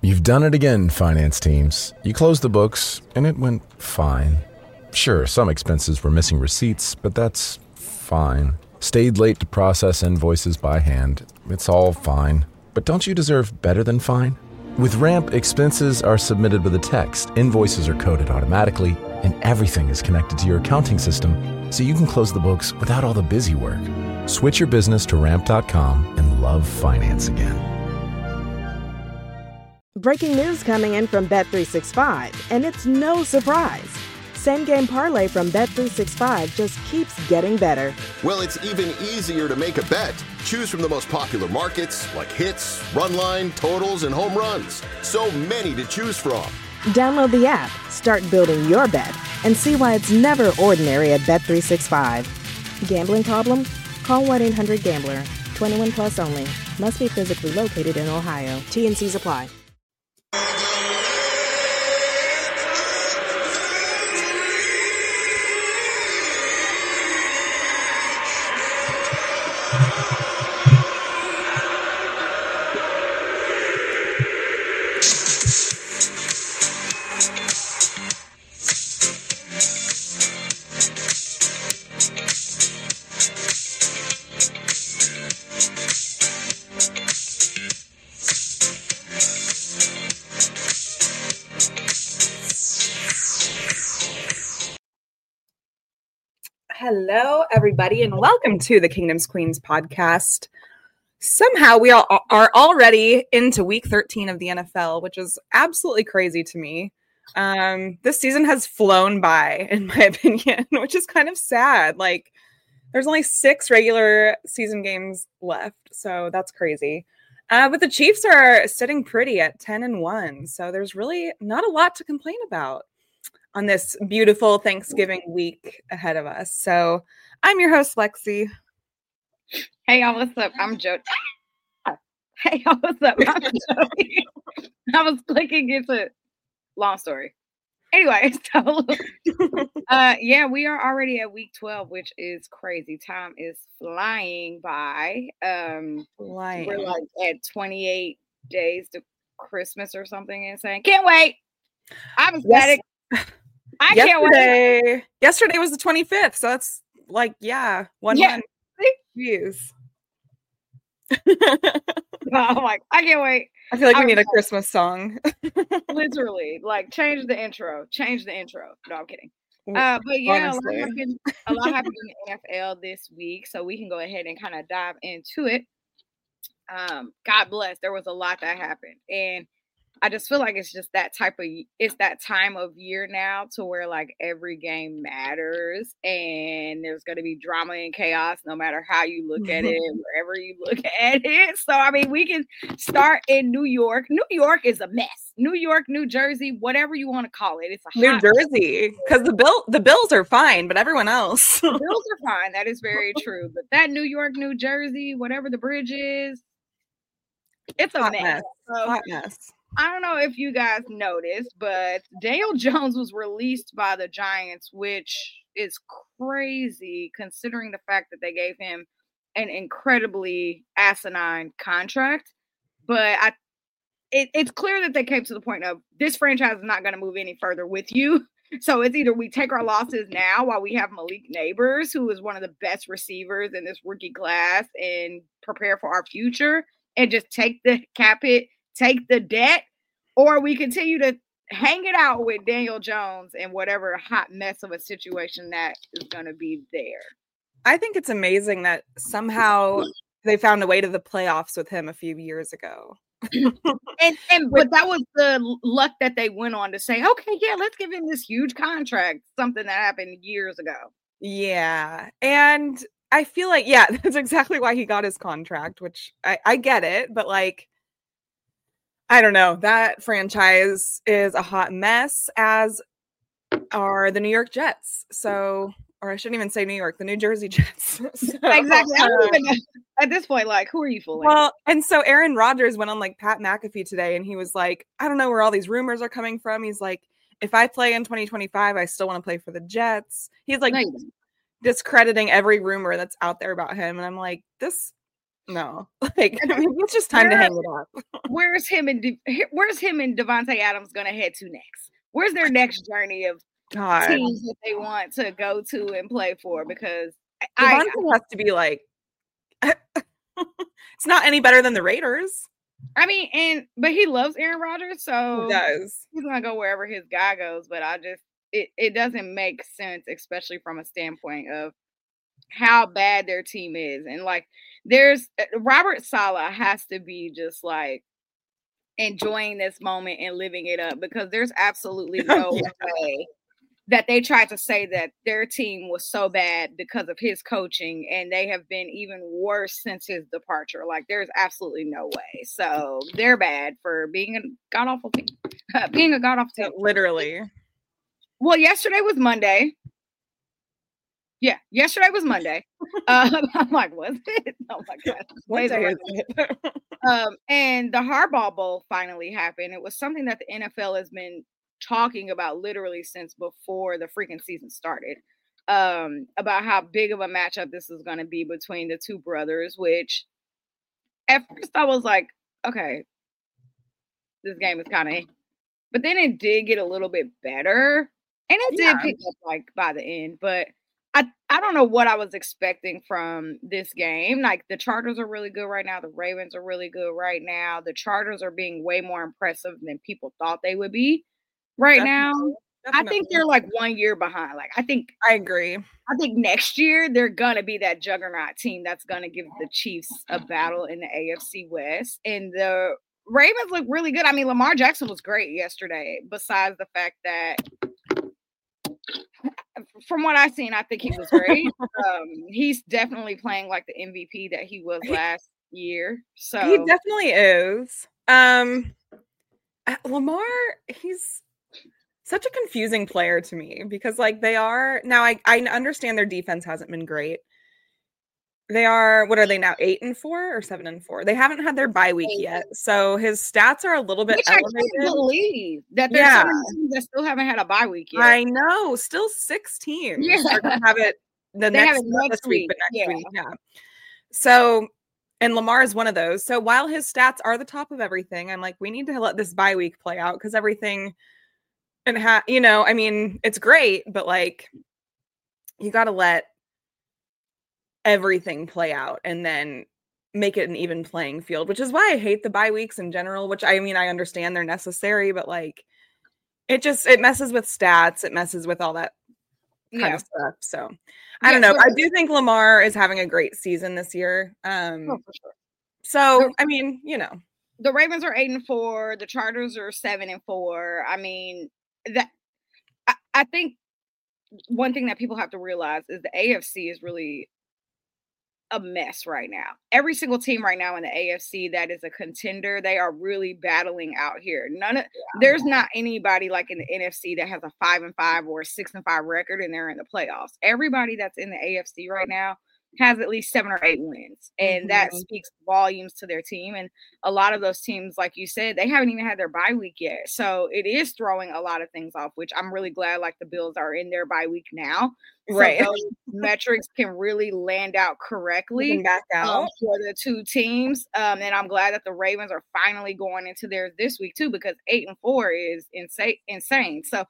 You've done it again, finance teams. You closed the books, and it went fine. Sure, some expenses were missing receipts, but that's fine. Stayed late to process invoices by hand. It's all fine. But don't you deserve better than fine? With Ramp, expenses are submitted with a text, invoices are coded automatically, and everything is connected to your accounting system, so you can close the books without all the busy work. Switch your business to Ramp.com and love finance again. Breaking news coming in from Bet365, and it's no surprise. Same Game Parlay from Bet365 just keeps getting better. Well, it's even easier to make a bet. Choose from the most popular markets like hits, run line, totals, and home runs. So many to choose from. Download the app, start building your bet, and see why it's never ordinary at Bet365. Gambling problem? Call 1-800-GAMBLER. 21 plus only. Must be physically located in Ohio. T&Cs apply. Hello, everybody, and welcome to the Kingdoms Queens podcast. Somehow we are already into week 13 of the NFL, which is absolutely crazy to me. This season has flown by, in my opinion, which is kind of sad. Like, there's only 6 regular season games left, so that's crazy. But the Chiefs are sitting pretty at 10-1, so there's really not a lot to complain about on this beautiful Thanksgiving week ahead of us. So I'm your host, Lexi. Hey, y'all, what's up? I'm Jody. Hey, y'all, what's up? I'm Jody. I was clicking into long story. Anyway, so yeah, we are already at week 12, which is crazy. Time is flying by. We're like at 28 days to Christmas or something insane. Can't wait. I'm ecstatic. I can't wait. Yesterday was the 25th, so that's like, yeah, 1 month. Views. I'm like, I can't wait. I feel like we need a Christmas song. Literally, like, change the intro. No, I'm kidding. But yeah, a lot happened in the NFL this week, so we can go ahead and kind of dive into it. God bless. There was a lot that happened, and I just feel like it's that time of year now to where like every game matters and there's going to be drama and chaos no matter how you look at it, wherever you look at it. So, I mean, we can start in New York. New York is a mess. New York, New Jersey, whatever you want to call it. It's a New Jersey, because the Bills are fine, but everyone else. The Bills are fine. That is very true. But that New York, New Jersey, whatever the bridge is, it's a mess. Hot mess. I don't know if you guys noticed, but Daniel Jones was released by the Giants, which is crazy considering the fact that they gave him an incredibly asinine contract. But it's clear that they came to the point of this franchise is not going to move any further with you. So it's either we take our losses now while we have Malik Nabers, who is one of the best receivers in this rookie class, and prepare for our future and just take the cap hit, take the debt, or we continue to hang it out with Daniel Jones and whatever hot mess of a situation that is going to be there. I think it's amazing that somehow they found a way to the playoffs with him a few years ago. But that was the luck that they went on to say, okay, yeah, let's give him this huge contract, something that happened years ago. Yeah. And I feel like, yeah, that's exactly why he got his contract, which I get it, but like, I don't know. That franchise is a hot mess, as are the New York Jets. So, or I shouldn't even say New York, the New Jersey Jets. So, exactly. I don't even know. At this point, like, who are you fooling? Well, and so Aaron Rodgers went on like Pat McAfee today, and he was like, I don't know where all these rumors are coming from. He's like, if I play in 2025, I still want to play for the Jets. He's like discrediting every rumor that's out there about him. And I'm like, this No, like it's just time to hang it up. Where's him and Devontae Adams gonna head to next? Where's their next journey of teams that they want to go to and play for? Because Devontae has to be like, it's not any better than the Raiders. I mean, but he loves Aaron Rodgers, so he does. He's gonna go wherever his guy goes. But it doesn't make sense, especially from a standpoint of how bad their team is. And like, there's Robert Saleh has to be just like enjoying this moment and living it up, because there's absolutely no way that they tried to say that their team was so bad because of his coaching, and they have been even worse since his departure. Like, there's absolutely no way. So they're bad for being a god-awful team. Being a god-awful team. Literally. Well, yesterday was Monday. Yeah, yesterday was Monday. I'm like, was it? Oh my God. What day is it? And the Harbaugh Bowl finally happened. It was something that the NFL has been talking about literally since before the freaking season started, about how big of a matchup this is going to be between the two brothers, which at first I was like, okay, this game is kind of, but then it did get a little bit better, and it did pick up like by the end, but I don't know what I was expecting from this game. Like, the Chargers are really good right now. The Ravens are really good right now. The Chargers are being way more impressive than people thought they would be now. I think they're like 1 year behind. Like, I agree. I think next year they're going to be that juggernaut team that's going to give the Chiefs a battle in the AFC West. And the Ravens look really good. I mean, Lamar Jackson was great yesterday, besides the fact that from what I've seen, I think he was great. He's definitely playing like the MVP that he was last year. So he definitely is. Lamar, he's such a confusing player to me, because like they are now, I understand their defense hasn't been great. They are, what are they now, 8-4 or 7-4? They haven't had their bye week yet, so his stats are a little bit elevated. I can't believe that there's some teams that still haven't had a bye week yet. I know, still 6 teams are gonna have it next week, but next week, So, and Lamar is one of those. So while his stats are the top of everything, I'm like, we need to let this bye week play out, because everything, and I mean, it's great, but like, you got to let everything play out and then make it an even playing field, which is why I hate the bye weeks in general, which I mean, I understand they're necessary, but like, it messes with stats. It messes with all that kind of stuff. So I don't know. I do think Lamar is having a great season this year. For sure. So, I mean, the Ravens are 8-4. The Chargers are 7-4. I mean, I think one thing that people have to realize is the AFC is really a mess right now. Every single team right now in the AFC that is a contender, they are really battling out here. There's not anybody like in the NFC that has a 5-5 or a 6-5 record and they're in the playoffs. Everybody that's in the AFC right now has at least 7 or 8 wins, and that speaks volumes to their team. And a lot of those teams, like you said, they haven't even had their bye week yet, so it is throwing a lot of things off, which I'm really glad like the Bills are in their bye week now, right? So those metrics can really land out correctly back out for the two teams, and I'm glad that the Ravens are finally going into theirs this week too, because 8-4 is insane. So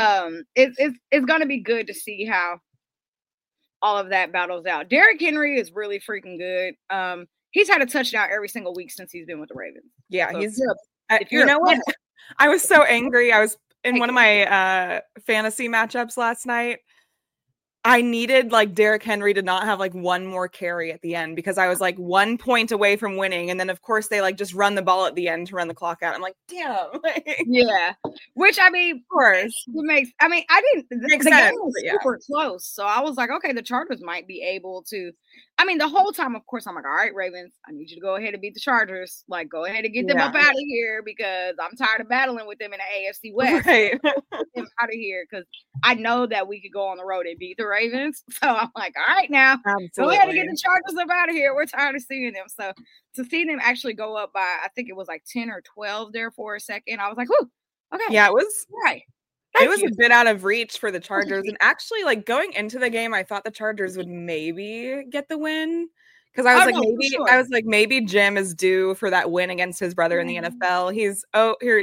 it's going to be good to see how all of that battles out. Derrick Henry is really freaking good. He's had a touchdown every single week since he's been with the Ravens. Yeah, so you know what? I was so angry. I was in one of my fantasy matchups last night. I needed like Derrick Henry to not have like one more carry at the end, because I was like 1 point away from winning. And then of course they like just run the ball at the end to run the clock out. I'm like, damn. Yeah. Which I mean, of course, I didn't, the game was super close. So I was like, okay, the Chargers might be able to, the whole time, of course, I'm like, all right, Ravens, I need you to go ahead and beat the Chargers. Like, go ahead and get them up out of here, because I'm tired of battling with them in the AFC West. Right. Get them out of here, because I know that we could go on the road and beat the Ravens. So I'm like, all right, now, go ahead and get the Chargers up out of here. We're tired of seeing them. So to see them actually go up by, I think it was like 10 or 12 there for a second, I was like, whoo, okay. Yeah, it was right. It was a bit out of reach for the Chargers. And actually, like, going into the game, I thought the Chargers would maybe get the win, Because I was sure. I was like, maybe Jim is due for that win against his brother in the NFL. He's 0-3.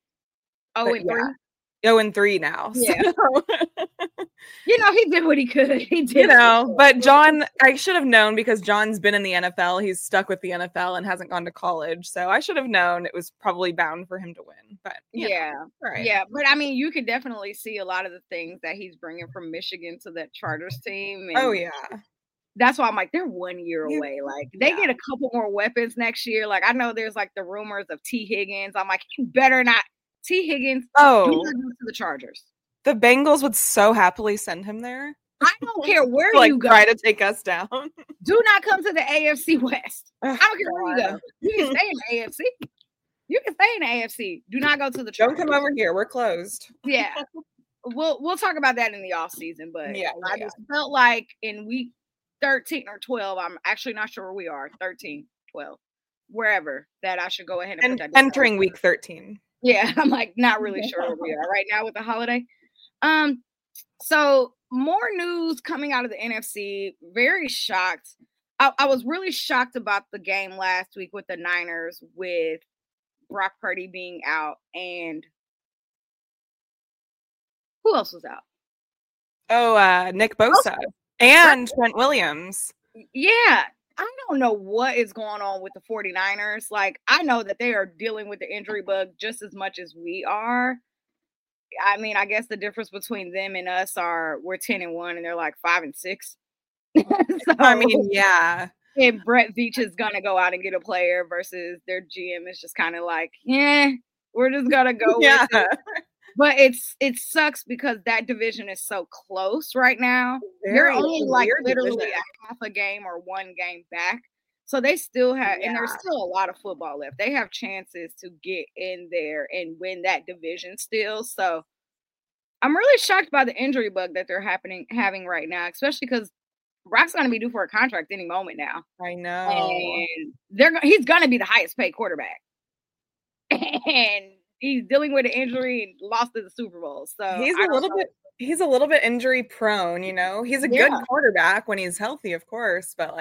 0-3 now. Yeah. So. He did what he could. He did. But John, I should have known because John's been in the NFL. He's stuck with the NFL and hasn't gone to college. So I should have known it was probably bound for him to win. But right. Yeah. But I mean, you could definitely see a lot of the things that he's bringing from Michigan to that Chargers team. And that's why I'm like, they're 1 year away. Like they get a couple more weapons next year. Like I know there's like the rumors of T. Higgins. I'm like, he better not. T. Higgins. Oh, to the Chargers. The Bengals would so happily send him there. I don't care where you go. Try to take us down. Do not come to the AFC West. I don't care where you go. You can stay in the AFC. You can stay in the AFC. Do not go to the Chargers. Don't come over here. We're closed. Yeah. We'll talk about that in the off season, but I just felt like in week 13 or 12, I'm actually not sure where we are, 13, 12, wherever, that I should go ahead and put that entering week 13. Yeah, I'm like not really sure where we are right now with the holiday. So more news coming out of the NFC. Very shocked. I was really shocked about the game last week with the Niners with Brock Purdy being out, and who else was out? Oh, Nick Bosa and Trent Williams. Yeah. I don't know what is going on with the 49ers. Like, I know that they are dealing with the injury bug just as much as we are. I mean, I guess the difference between them and us are we're 10-1 and they're like 5-6. So, I mean, yeah. If Brett Veach is going to go out and get a player versus their GM is just kind of like, we're just going to go with it. But it sucks because that division is so close right now. They're only like literally a half a game or one game back. So they still have, and there's still a lot of football left. They have chances to get in there and win that division still. So I'm really shocked by the injury bug that they're having right now, especially because Brock's going to be due for a contract any moment now. I know. And he's going to be the highest paid quarterback. And he's dealing with an injury and lost to the Super Bowl. So he's a little bit injury prone, He's a good quarterback when he's healthy, of course, but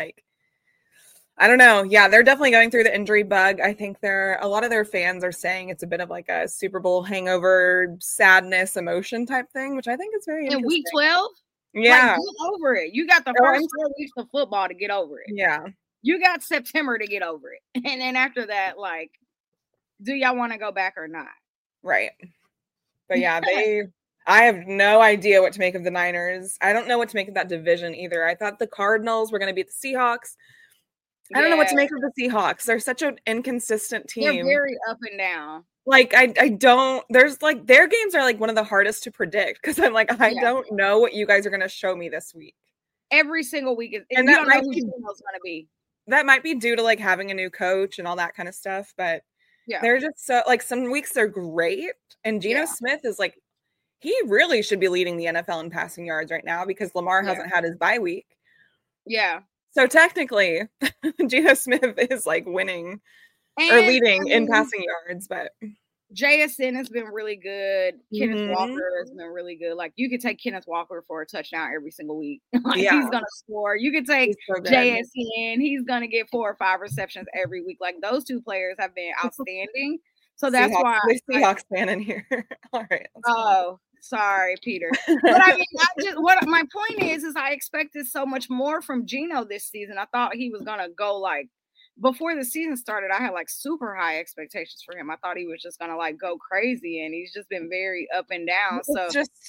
I don't know. Yeah, they're definitely going through the injury bug. I think a lot of their fans are saying it's a bit of like a Super Bowl hangover, sadness, emotion type thing, which I think is very interesting. In week 12? Yeah. Get over it. You got the first 4 weeks of football to get over it. Yeah. You got September to get over it. And then after that, do y'all want to go back or not? Right. But yeah, I have no idea what to make of the Niners. I don't know what to make of that division either. I thought the Cardinals were going to beat the Seahawks. I don't know what to make of the Seahawks. They're such an inconsistent team. They're very up and down. I don't, there's their games are one of the hardest to predict because I'm I don't know what you guys are going to show me this week. Every single week and you don't know who the going to be. That might be due to having a new coach and all that kind of stuff, but they're just so some weeks they're great. And Geno Smith is he really should be leading the NFL in passing yards right now because Lamar hasn't had his bye week. Yeah. So technically, Geno Smith is winning or leading in passing yards, but JSN has been really good. Kenneth Walker has been really good. You could take Kenneth Walker for a touchdown every single week. He's gonna score. You could take JSN. He's gonna get 4 or 5 receptions every week. Those two players have been outstanding. So that's why there's Seahawks fan in here. All right. Oh, sorry, Peter. But I mean, what my point is I expected so much more from Geno this season. I thought he was gonna go before the season started. I had super high expectations for him. I thought he was just gonna go crazy, and he's just been very up and down. So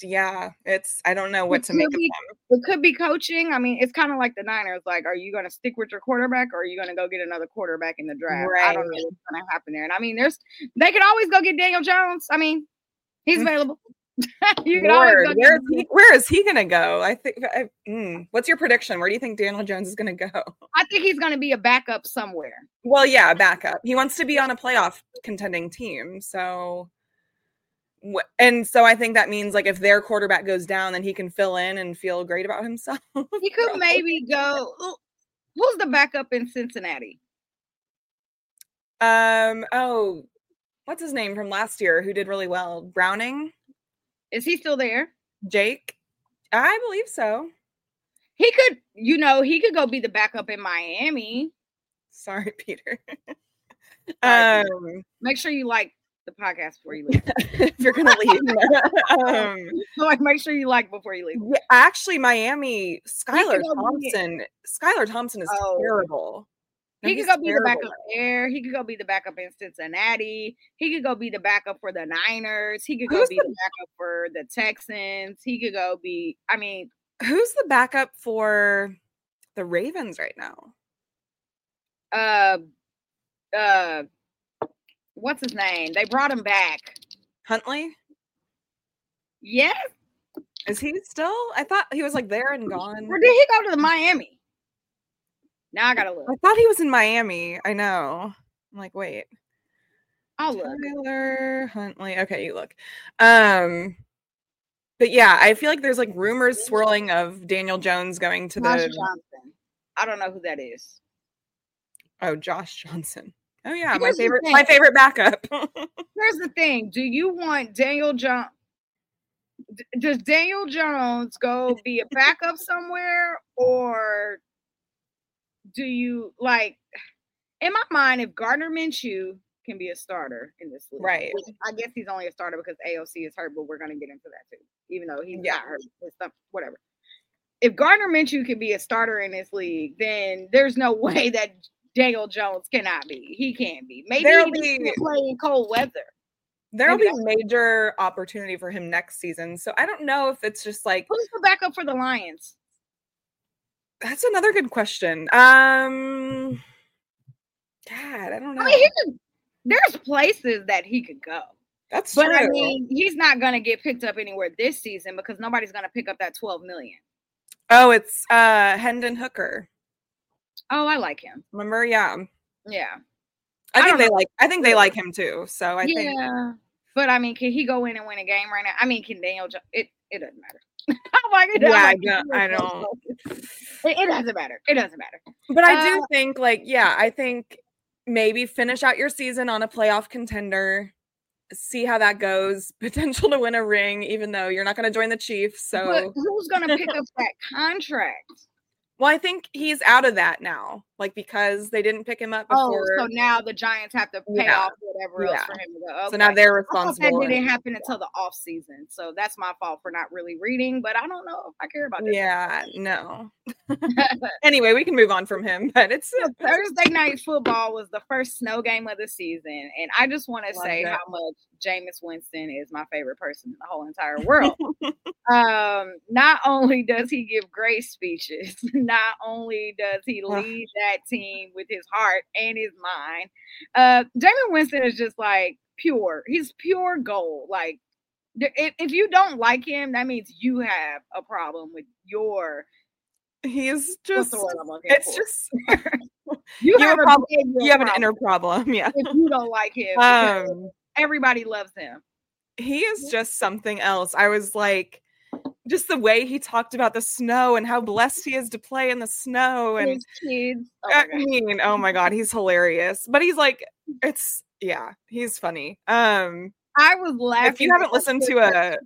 I don't know what to make of him. It could be coaching. I mean, it's kind of like the Niners. Are you gonna stick with your quarterback, or are you gonna go get another quarterback in the draft? Right. I don't know what's gonna happen there. And I mean, they could always go get Daniel Jones. I mean, he's available. You can always go where is he gonna go? I think. What's your prediction? Where do you think Daniel Jones is gonna go? I think he's gonna be a backup somewhere. Well, yeah, a backup. He wants to be on a playoff contending team. So I think that means if their quarterback goes down, then he can fill in and feel great about himself. He could maybe go. Who's the backup in Cincinnati? What's his name from last year who did really well? Browning. Is he still there? Jake? I believe so. He could, he could go be the backup in Miami. Sorry, Peter. Make sure you like the podcast before you leave. If you're gonna leave. Make sure you like before you leave. Yeah, actually, Miami, Skylar Thompson is terrible. He could go be the backup there. He could go be the backup in Cincinnati. He could go be the backup for the Niners. He could go be the backup for the Texans. He could go be, who's the backup for the Ravens right now? What's his name? They brought him back. Huntley? Yes. Is he still? I thought he was like there and gone. Or did he go to the Miami? Now I gotta look. I thought he was in Miami. I know. I'm like, wait. I'll look. Tyler Huntley. Okay, you look. But yeah, I feel like there's like rumors swirling of Daniel Jones going to Josh Johnson. I don't know who that is. Oh, Josh Johnson. Oh yeah, my favorite backup. Here's the thing. Do you want Daniel Jones? Does Daniel Jones go be a backup somewhere, or do you like? In my mind, if Gardner Minshew can be a starter in this league, right? I guess he's only a starter because AOC is hurt, but we're gonna get into that too, even though he's not hurt. Stuff, whatever. If Gardner Minshew can be a starter in this league, then there's no way that Daniel Jones cannot be. He can't be. Maybe he can play in cold weather. There'll be major opportunity for him next season. So I don't know if it's just like who's the backup for the Lions? That's another good question. God, I don't know. I mean, there's places that he could go. That's true. But I mean, he's not gonna get picked up anywhere this season because nobody's gonna pick up that $12 million. Oh, it's Hendon Hooker. Oh, I like him. Remember? Yeah. Yeah. I think they like him too. So I think. Yeah. But I mean, can he go in and win a game right now? I mean, can Daniel? It doesn't matter. Oh my God. Yeah, I don't. It doesn't matter. It doesn't matter. But I do think, I think maybe finish out your season on a playoff contender. See how that goes. Potential to win a ring, even though you're not going to join the Chiefs. So but who's going to pick up that contract? Well, I think he's out of that now, because they didn't pick him up before. Oh, so now the Giants have to pay off whatever else for him to go. Okay. So now they're responsible. That didn't happen until the off season, so that's my fault for not really reading. But I don't know if I care about that. Yeah, no. Anyway, we can move on from him. But it's Thursday Night Football was the first snow game of the season, and I just want to say how much Jameis Winston is my favorite person in the whole entire world. Not only does he give great speeches, not only does he lead that team with his heart and his mind, Jameis Winston is just like pure. He's pure gold. Like, if you don't like him, that means you have a problem with your. He's just. It's just. you have an inner problem. Yeah. If you don't like him, everybody loves him. He is just something else. I was like. Just the way he talked about the snow and how blessed he is to play in the snow and his kids. Oh my God, he's hilarious. But he's like, he's funny. I was laughing. If you haven't listened to a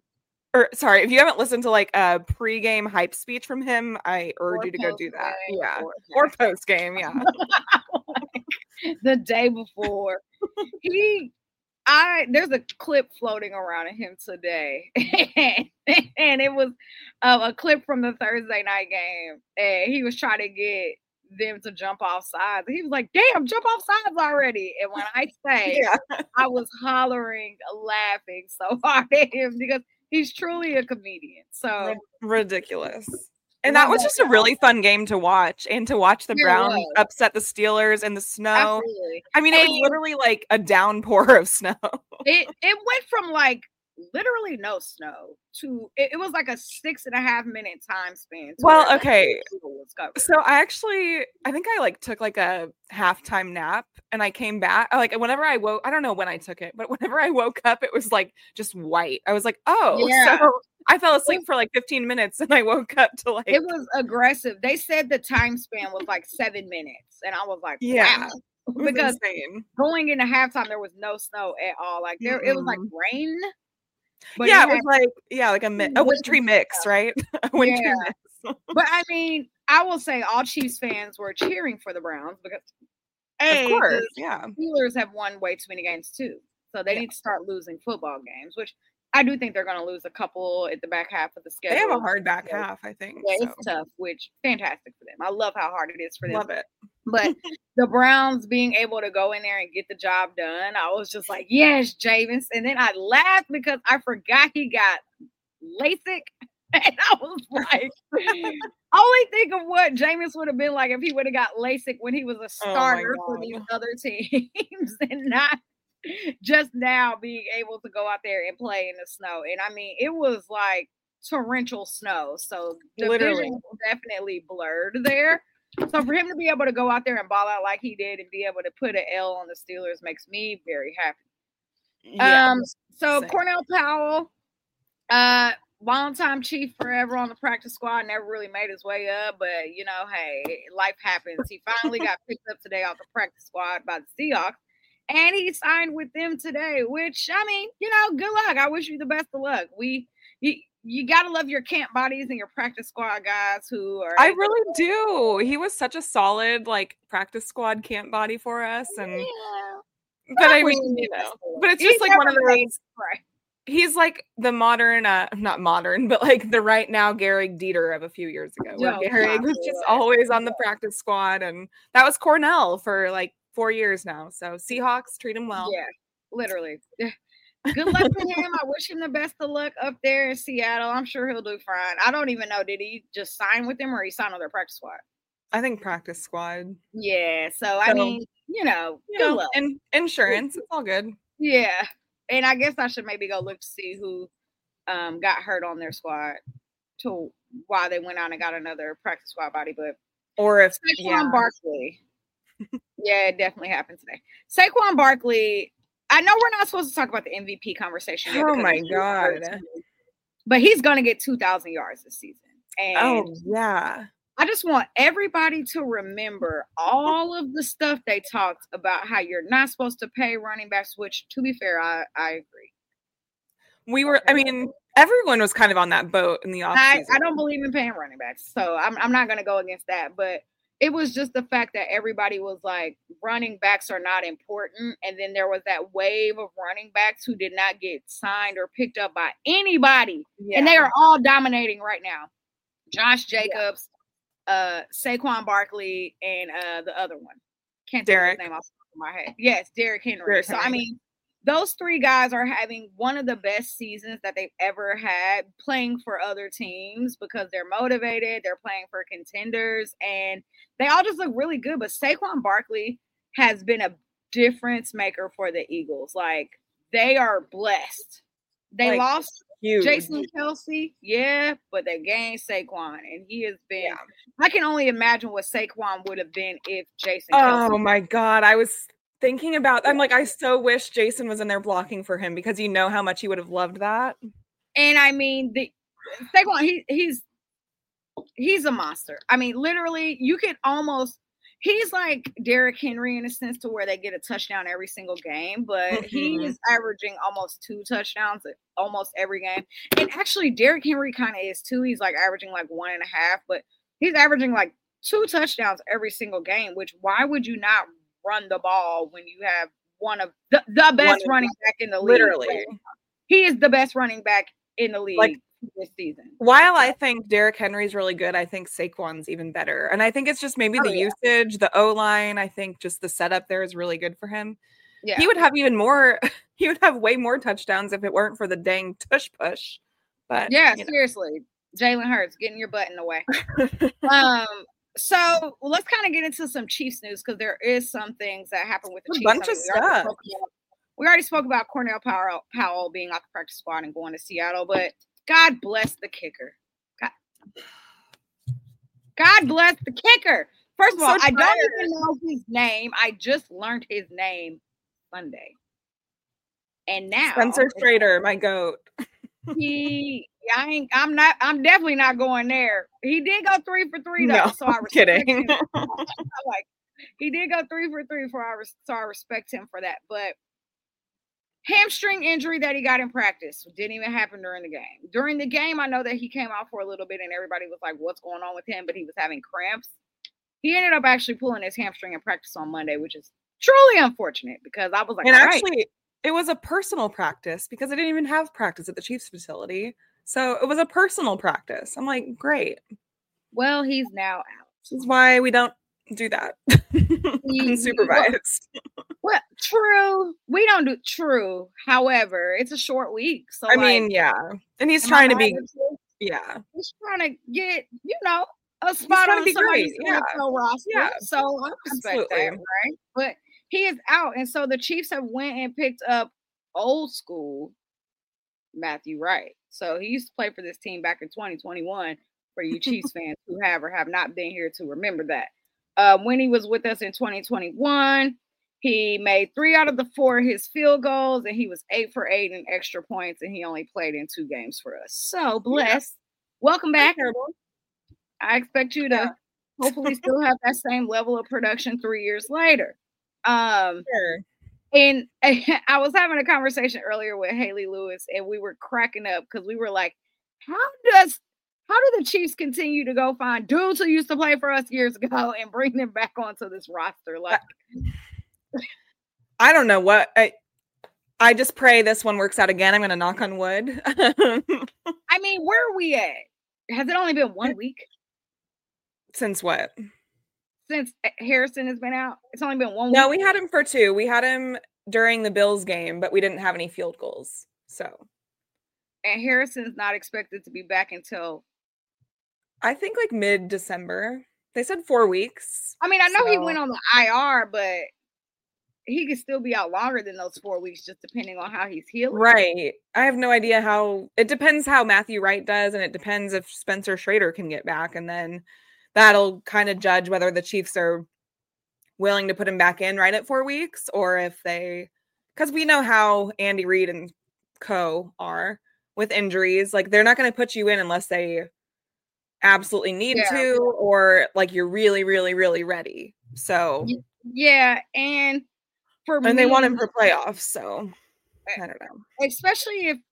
pregame hype speech from him, I urge you to go do that. Yeah, or post game. Yeah, the day before there's a clip floating around of him today, and it was a clip from the Thursday night game, and he was trying to get them to jump off sides. He was like, "Damn, jump off sides already!" And when I say, I was hollering, laughing so hard at him because he's truly a comedian. So ridiculous. And that was just a really fun game to watch, and to watch the Browns upset the Steelers in the snow. Absolutely. I mean, it was literally like a downpour of snow. It went from like literally no snow to it was like a 6.5 minute time span. Well, okay. So I think I took like a halftime nap, and I came back. Whenever I woke, I don't know when I took it, but whenever I woke up, it was like just white. I was like, oh, so I fell asleep for like 15 minutes, and I woke up to like. It was aggressive. They said the time span was like 7 minutes, and I was like, wow. Because going into halftime, there was no snow at all. Like it was like rain. But it was like a wintry mix, right? A wintry mix. But I mean, I will say all Chiefs fans were cheering for the Browns because Of course, the yeah. Steelers have won way too many games too. So they need to start losing football games, which I do think they're going to lose a couple at the back half of the schedule. They have a hard back half, I think. Yeah, it's tough, which fantastic for them. I love how hard it is for them. Love it. But the Browns being able to go in there and get the job done, I was just like, yes, Jameis. And then I laughed because I forgot he got LASIK. And I was like, I only think of what Jameis would have been like if he would have got LASIK when he was a starter for these other teams and not just now being able to go out there and play in the snow. And I mean, it was like torrential snow. So the vision was definitely blurred there. So for him to be able to go out there and ball out like he did and be able to put an L on the Steelers makes me very happy. Yeah, so same. Cornell Powell, long-time Chief forever on the practice squad, never really made his way up, but you know, hey, life happens. He finally got picked up today off the practice squad by the Seahawks, and he signed with them today, which, I mean, you know, good luck. I wish you the best of luck. You got to love your camp bodies and your practice squad guys who are. I really do. He was such a solid, like, practice squad camp body for us. And but I mean, you know, but it's just like one of those. Right. He's like the modern, not modern, but like the right now Gehrig Dieter of a few years ago. Where Gehrig was just always on the practice squad. And that was Cornell for like 4 years now. So Seahawks, treat him well. Yeah, literally. Good luck to him. I wish him the best of luck up there in Seattle. I'm sure he'll do fine. I don't even know. Did he just sign with them or he signed on their practice squad? I think practice squad. Yeah. So I mean, you know, good luck. And insurance. It's all good. Yeah. And I guess I should maybe go look to see who got hurt on their squad to why they went out and got another practice squad body. But or if Saquon Barkley. Yeah, it definitely happened today. Saquon Barkley. I know we're not supposed to talk about the MVP conversation yet. Oh my God. But he's going to get 2,000 yards this season. And yeah. I just want everybody to remember all of the stuff they talked about how you're not supposed to pay running backs, which, to be fair, I agree. I mean, everyone was kind of on that boat in the offseason. I don't believe in paying running backs, so I'm not going to go against that. But it was just the fact that everybody was like, running backs are not important. And then there was that wave of running backs who did not get signed or picked up by anybody. Yeah. And they are all dominating right now. Josh Jacobs, Saquon Barkley, and the other one. Can't think of his name off the top of my head. Yes, Derrick Henry. So, I mean, those three guys are having one of the best seasons that they've ever had playing for other teams because they're motivated, they're playing for contenders, and they all just look really good. But Saquon Barkley has been a difference maker for the Eagles. Like, they are blessed. They lost Jason Kelce, but they gained Saquon, and he has been I can only imagine what Saquon would have been if Jason Kelce. Oh my God. I was thinking about, I'm like, I so wish Jason was in there blocking for him because you know how much he would have loved that. And I mean, Saquon, he's a monster. I mean, literally, you could almost, he's like Derrick Henry in a sense to where they get a touchdown every single game, but he is averaging almost 2 touchdowns at almost every game. And actually, Derrick Henry kind of is too. He's like averaging like 1.5, but he's averaging like 2 touchdowns every single game, which why would you not run the ball when you have one of the best running back in the league? Literally. He is the best running back in the league. Like, this season. While I think Derrick Henry's really good, I think Saquon's even better. And I think it's just maybe the usage, the O-line. I think just the setup there is really good for him. Yeah. He would have he would have way more touchdowns if it weren't for the dang tush push. But seriously. Jalen Hurts getting your butt in the way. So let's kind of get into some Chiefs news because there is some things that happen with the Chiefs. A bunch of stuff. We already spoke about Cornell Powell being off the practice squad and going to Seattle, but God bless the kicker. God bless the kicker. First of all, I don't even know his name. I just learned his name Sunday. And now Spencer Strader, my goat. I'm definitely not going there. He did go 3 for 3 though. No, so I respect kidding. him. He did go 3 for 3 so I respect him for that. But hamstring injury that he got in practice didn't even happen during the game. During the game, I know that he came out for a little bit and everybody was like, what's going on with him? But he was having cramps. He ended up actually pulling his hamstring in practice on Monday, which is truly unfortunate because I was like, and actually, it was a personal practice because they didn't even have practice at the Chiefs facility. So it was a personal practice. I'm like, great. Well, he's now out. This is why we don't do that. Unsupervised. Well, true. We don't do true. However, it's a short week. So I mean, yeah. And he's trying to be He's trying to get, a spot on somebody's NFL roster. Yeah. So I respect that, right? But he is out. And so the Chiefs have went and picked up old school Matthew Wright. So he used to play for this team back in 2021 for you Chiefs fans who have or have not been here to remember that. When he was with us in 2021, he made 3 out of the 4 his field goals, and he was 8 for 8 in extra points, and he only played in 2 games for us. So, bless. Welcome back. I expect you to hopefully still have that same level of production 3 years later. Sure. And I was having a conversation earlier with Haley Lewis, and we were cracking up because we were like, how do the Chiefs continue to go find dudes who used to play for us years ago and bring them back onto this roster? Like, I don't know what. I just pray this one works out again. I'm going to knock on wood. I mean, where are we at? Has it only been 1 week? Since what? Since Harrison has been out? It's only been 1 week? No, we had him for 2. We had him during the Bills game, but we didn't have any field goals. So. And Harrison's not expected to be back until? I think like mid-December. They said 4 weeks. I mean, I know he went on the IR, but he could still be out longer than those 4 weeks, just depending on how he's healing. Right. I have no idea how. It depends how Matthew Wright does, and it depends if Spencer Schrader can get back, and then that'll kind of judge whether the Chiefs are willing to put him back in right at 4 weeks, or if because we know how Andy Reid and co are with injuries. Like, they're not going to put you in unless they absolutely need to, or like you're really, really, really ready. So yeah, and they want him for playoffs. So I don't know. Especially if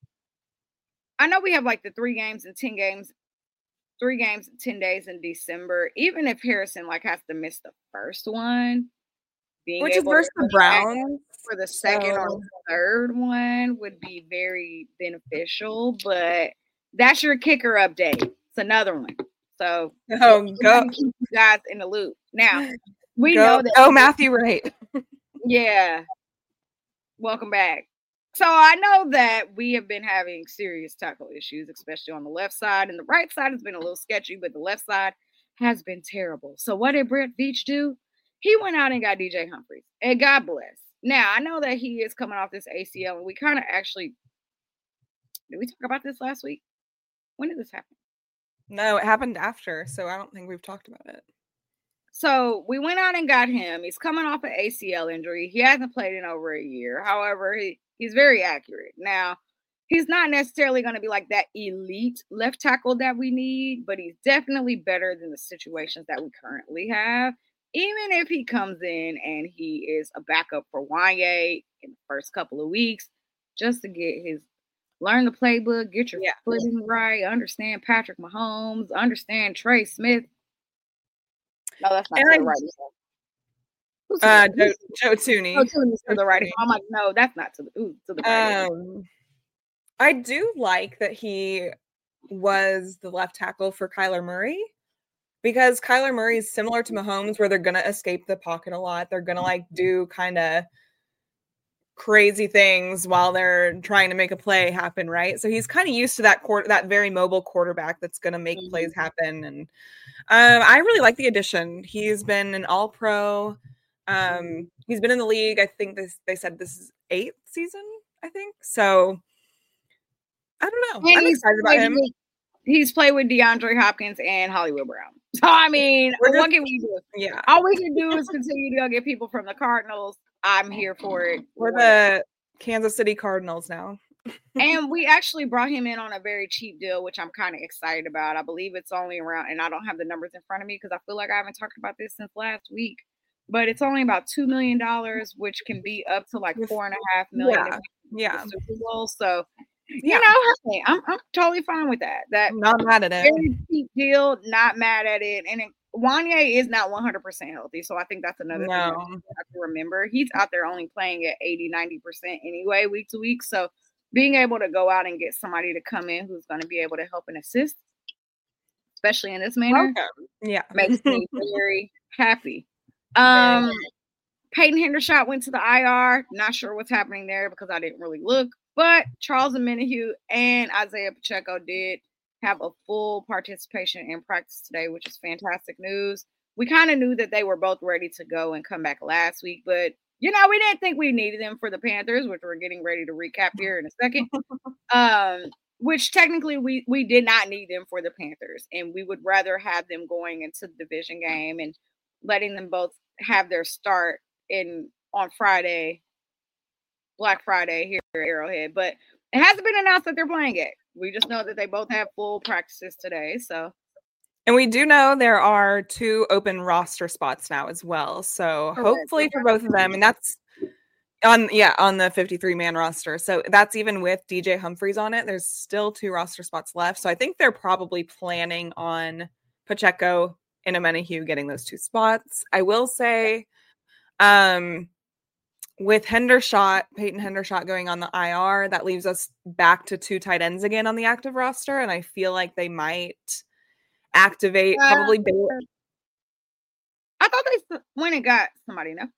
I know we have like the 3 games and 10 games, 3 games and 10 days in December. Even if Harrison like has to miss the first one, which is versus the Browns, for the second or third one would be very beneficial. But that's your kicker update. It's another one. So go keep you guys in the loop. Now we know that Matthew Wright. Yeah. Welcome back. So I know that we have been having serious tackle issues, especially on the left side, and the right side has been a little sketchy, but the left side has been terrible. So what did Brett Veach do? He went out and got DJ Humphries, and God bless. Now, I know that he is coming off this ACL, and we kind of actually, did we talk about this last week? When did this happen? No, it happened after, so I don't think we've talked about it. So we went out and got him. He's coming off an ACL injury. He hasn't played in over a year. However, he's very accurate. Now, he's not necessarily going to be like that elite left tackle that we need, but he's definitely better than the situations that we currently have. Even if he comes in and he is a backup for Wanye in the first couple of weeks, just to get learn the playbook, get your footing right, understand Patrick Mahomes, understand Trey Smith. No, that's not the right. Joe Tooney. Joe Tooney's to the right. I'm like, no, that's not to the right. I do like that he was the left tackle for Kyler Murray, because Kyler Murray is similar to Mahomes, where they're going to escape the pocket a lot. They're going to like do kind of crazy things while they're trying to make a play happen, right? So he's kind of used to that very mobile quarterback that's going to make plays happen. And I really like the addition. He's been an All-Pro. He's been in the league. I think they said this is 8th season, I think. So I don't know. I'm excited about him. He's played with DeAndre Hopkins and Hollywood Brown. So, I mean, what can we do? Yeah. All we can do is continue to go get people from the Cardinals. I'm here for it. We're the Kansas City Cardinals now. And we actually brought him in on a very cheap deal, which I'm kind of excited about. I believe it's only around, and I don't have the numbers in front of me because I feel like I haven't talked about this since last week, but it's only about $2 million, which can be up to like $4.5 million if Yeah. the Super Bowl. So, Yeah. you know, hey, I'm totally fine with that. That I'm not mad at it. very cheap deal, not mad at it. And Wanye is not 100% healthy. So I think that's another thing that you have to remember. He's out there only playing at 80, 90% anyway, week to week. So being able to go out and get somebody to come in who's going to be able to help and assist, especially in this manner, yeah, makes me very happy. Peyton Hendershot went to the IR. Not sure what's happening there because I didn't really look. But Charles Omenihu and Isaiah Pacheco did have a full participation in practice today, which is fantastic news. We kind of knew that they were both ready to go and come back last week, but you know, we didn't think we needed them for the Panthers, which we're getting ready to recap here in a second. Which technically we did not need them for the Panthers, and we would rather have them going into the division game and letting them both have their start on Friday, Black Friday here at Arrowhead. But it hasn't been announced that they're playing yet. We just know that they both have full practices today. So, and we do know there are 2 open roster spots now as well. So hopefully for both of them, and that's on the 53-man roster. So that's even with DJ Humphries on it. There's still 2 roster spots left. So I think they're probably planning on Pacheco and Omenihu getting those 2 spots. I will say, with Peyton Hendershot going on the IR, that leaves us back to 2 tight ends again on the active roster. And I feel like they might activate probably Baylor. I thought they went and got somebody, no?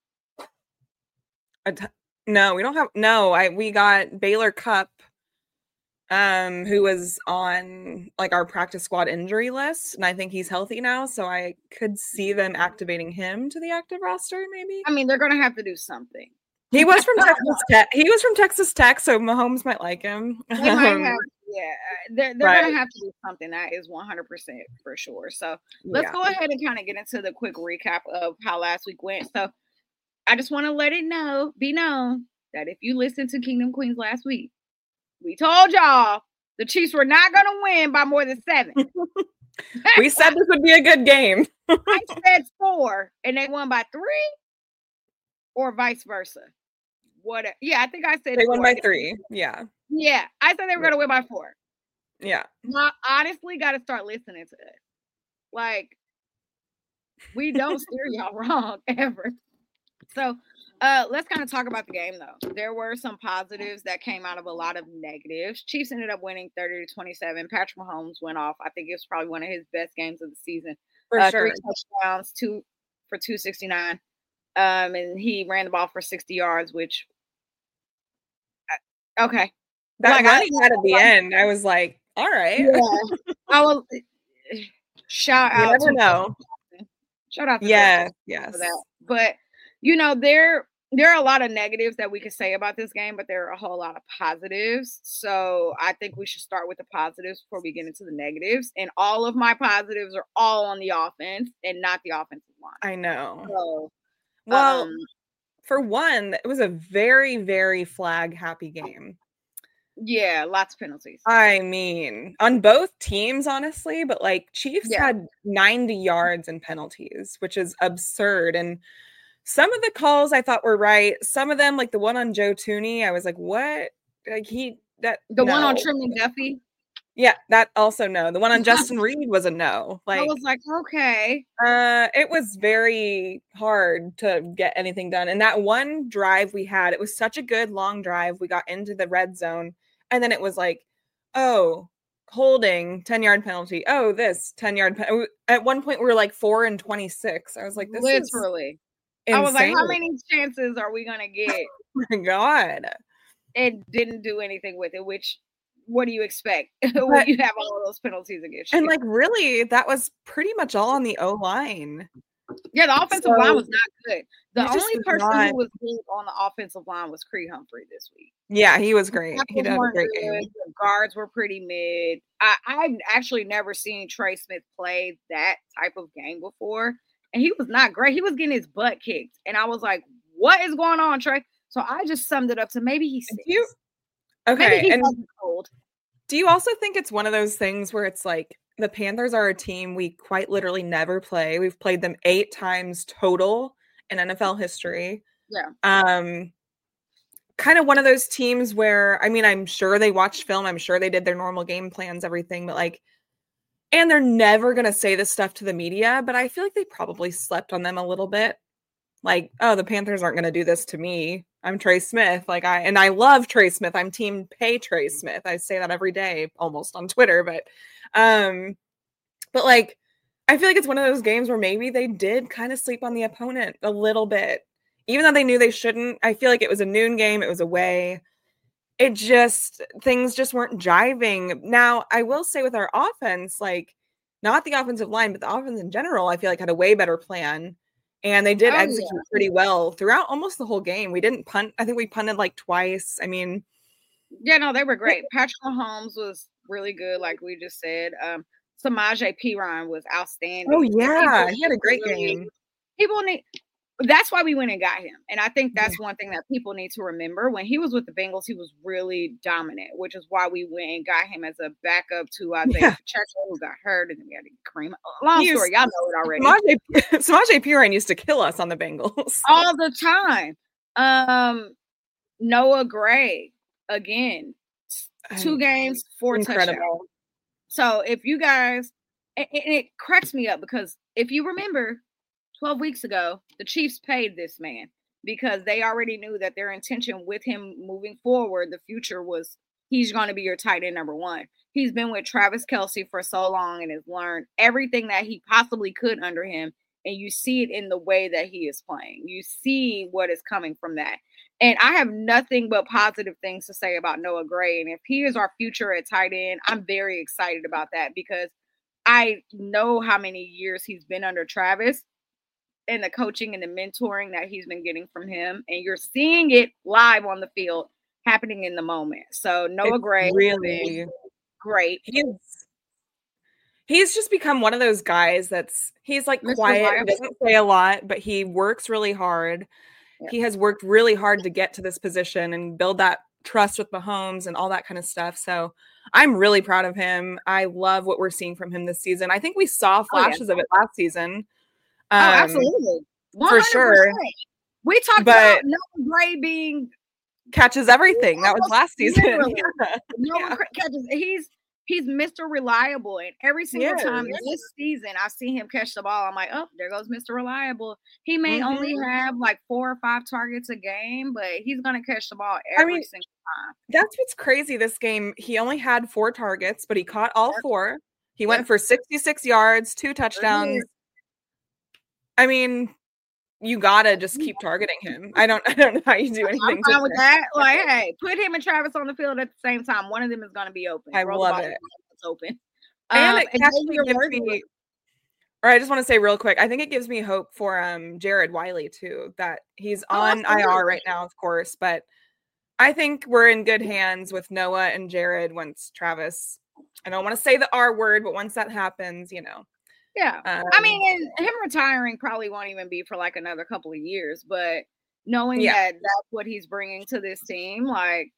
No, we don't have. No, we got Baylor Cup, who was on like our practice squad injury list, and I think he's healthy now. So I could see them activating him to the active roster. Maybe. I mean, they're going to have to do something. He was from Texas Tech. So Mahomes might like him. They might have, they're going to have to do something. That is 100% for sure. So let's go ahead and kind of get into the quick recap of how last week went. So I just want to be known that if you listened to Kingdom Queens last week, we told y'all the Chiefs were not going to win by more than 7. We said this would be a good game. I said 4, and they won by 3, or vice versa. What? Yeah, I think I said they won by 3. Yeah. Yeah, I said they were going to win by 4. Yeah. I honestly got to start listening to it. Like, we don't steer y'all wrong ever. So, let's kind of talk about the game, though. There were some positives that came out of a lot of negatives. Chiefs ended up winning 30-27. Patrick Mahomes went off. I think it was probably one of his best games of the season. For sure. 3 touchdowns, 2 for 269. And he ran the ball for 60 yards, which okay. That running at the end, I was like, all right. Yeah. I will shout out. You never know. Shout out to yes. for that. But you know, there are a lot of negatives that we could say about this game, but there are a whole lot of positives. So I think we should start with the positives before we get into the negatives. And all of my positives are all on the offense and not the offensive line. I know. So, well, for one, it was a very, very flag happy game. Yeah, lots of penalties. I mean, on both teams, honestly, but like Chiefs had 90 yards in penalties, which is absurd. And some of the calls I thought were right. Some of them, like the one on Joe Tooney, I was like, what? Like one on Truman Duffy? Yeah, that also no. The one on Justin Reed was a no. Like I was like, okay. It was very hard to get anything done. And that one drive we had, it was such a good long drive. We got into the red zone, and then it was like, oh, holding, 10-yard penalty. Oh, this 10-yard penalty. At one point we were like 4 and 26. I was like, this literally. Is I was like, how many chances are we gonna get? Oh my God. It didn't do anything with it, which what do you expect when you have all those penalties against you? And like really, that was pretty much all on the O-line. Yeah, the offensive line was not good. The only person who was good on the offensive line was Creed Humphrey this week. Yeah, he was great. He did a great game. The guards were pretty mid. I've actually never seen Trey Smith play that type of game before. And he was not great. He was getting his butt kicked. And I was like, what is going on, Trey? So I just summed it up to maybe he's sick. Okay. And cold. Do you also think it's one of those things where it's like the Panthers are a team we quite literally never play? We've played them 8 times total in NFL history. Yeah. kind of one of those teams where, I mean, I'm sure they watched film. I'm sure they did their normal game plans, everything, but like, and they're never going to say this stuff to the media, but I feel like they probably slept on them a little bit. Like, oh, the Panthers aren't going to do this to me. I'm Trey Smith. Like I love Trey Smith. I'm team pay Trey Smith. I say that every day almost on Twitter, but like, I feel like it's one of those games where maybe they did kind of sleep on the opponent a little bit. Even though they knew they shouldn't, I feel like it was a noon game. It was away. Things just weren't jiving. Now, I will say with our offense, like not the offensive line, but the offense in general, I feel like had a way better plan. And they did execute pretty well throughout almost the whole game. We didn't punt. I think we punted like twice. I mean. Yeah, no, they were great. Patrick Mahomes was really good, like we just said. Samaje Perine was outstanding. Oh, yeah. He had a great game. That's why we went and got him. And I think that's one thing that people need to remember. When he was with the Bengals, he was really dominant, which is why we went and got him as a backup to Isaiah Pacheco, who got hurt, and then we had to cream. Long story, y'all know it already. Samaje Perine used to kill us on the Bengals. All the time. Noah Gray, again, 2 games, 4 touchdowns. So if you guys, and it cracks me up because if you remember, 12 weeks ago, the Chiefs paid this man because they already knew that their intention with him moving forward, the future was he's going to be your tight end number 1. He's been with Travis Kelce for so long and has learned everything that he possibly could under him. And you see it in the way that he is playing. You see what is coming from that. And I have nothing but positive things to say about Noah Gray. And if he is our future at tight end, I'm very excited about that because I know how many years he's been under Travis and the coaching and the mentoring that he's been getting from him. And you're seeing it live on the field happening in the moment. So Noah Gray, really great. He's just become one of those guys he's like quiet, he doesn't say a lot, but he works really hard. Yeah. He has worked really hard to get to this position and build that trust with Mahomes and all that kind of stuff. So I'm really proud of him. I love what we're seeing from him this season. I think we saw flashes of it last season. Absolutely. 100%. For sure. We talked about Noah Gray being catches everything. That was last season. Noah catches. He's Mr. Reliable, and every single time this season I see him catch the ball, I'm like, oh, there goes Mr. Reliable. He may only have like 4 or 5 targets a game, but he's gonna catch the ball every single time. That's what's crazy. This game, he only had 4 targets, but he caught all 4. He went for 66 yards, 2 touchdowns. I mean, you gotta just keep targeting him. I don't know how you do anything. I'm fine with that. Like, hey, put him and Travis on the field at the same time. One of them is gonna be open. I love it. It's open. And it actually gives me. Or I just want to say real quick, I think it gives me hope for Jared Wiley too. That he's on IR right now, of course, but I think we're in good hands with Noah and Jared once Travis. I don't want to say the R word, but once that happens, Yeah. I mean, and him retiring probably won't even be for like another couple of years, but knowing that that's what he's bringing to this team, like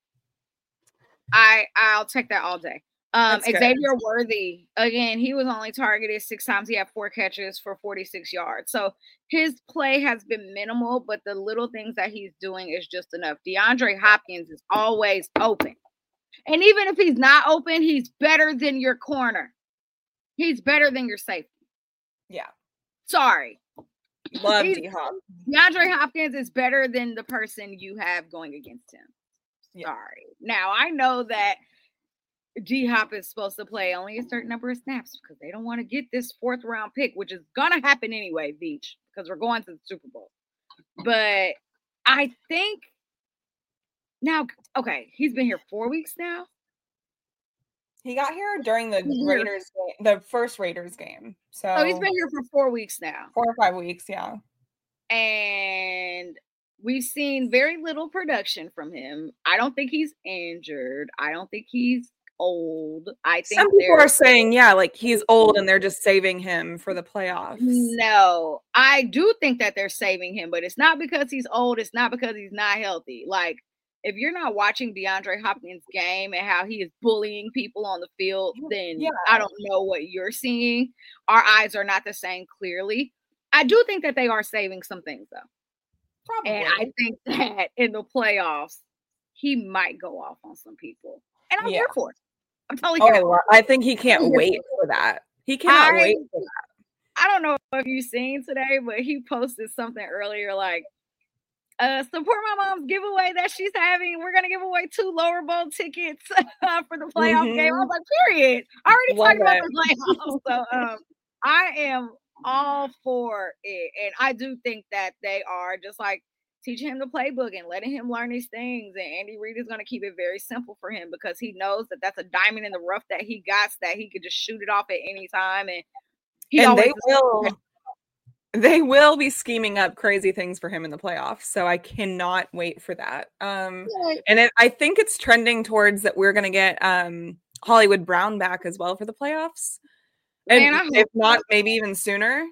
I'll take that all day. Xavier Worthy, again, he was only targeted 6 times. He had 4 catches for 46 yards. So his play has been minimal, but the little things that he's doing is just enough. DeAndre Hopkins is always open. And even if he's not open, he's better than your corner. He's better than your safety. Yeah. Sorry. Love D-Hop. DeAndre Hopkins is better than the person you have going against him. Yeah. Sorry. Now, I know that D-Hop is supposed to play only a certain number of snaps because they don't want to get this 4th round pick, which is going to happen anyway, Beach, because we're going to the Super Bowl. But I think now, okay, he's been here 4 weeks now. He got here during the Raiders game, the first Raiders game. So he's been here for 4 weeks now. 4 or 5 weeks, yeah. And we've seen very little production from him. I don't think he's injured. I don't think he's old. I think some people are saying, like he's old and they're just saving him for the playoffs. No, I do think that they're saving him, but it's not because he's old. It's not because he's not healthy. Like, if you're not watching DeAndre Hopkins' game and how he is bullying people on the field, then I don't know what you're seeing. Our eyes are not the same, clearly. I do think that they are saving some things, though. Probably. And I think that in the playoffs, he might go off on some people. And I'm here for it. I'm totally here for it. I think he can't wait for that. He cannot wait for that. I don't know if you've seen today, but he posted something earlier like, support my mom's giveaway that she's having. We're going to give away 2 lower bowl tickets for the playoff game. I was like, period. I already talked about the playoffs. So I am all for it. And I do think that they are just like teaching him the playbook and letting him learn these things. And Andy Reid is going to keep it very simple for him because he knows that that's a diamond in the rough that he got, that he could just shoot it off at any time. And they will be scheming up crazy things for him in the playoffs. So I cannot wait for that. I think it's trending towards that we're going to get Hollywood Brown back as well for the playoffs. And if not, maybe even sooner.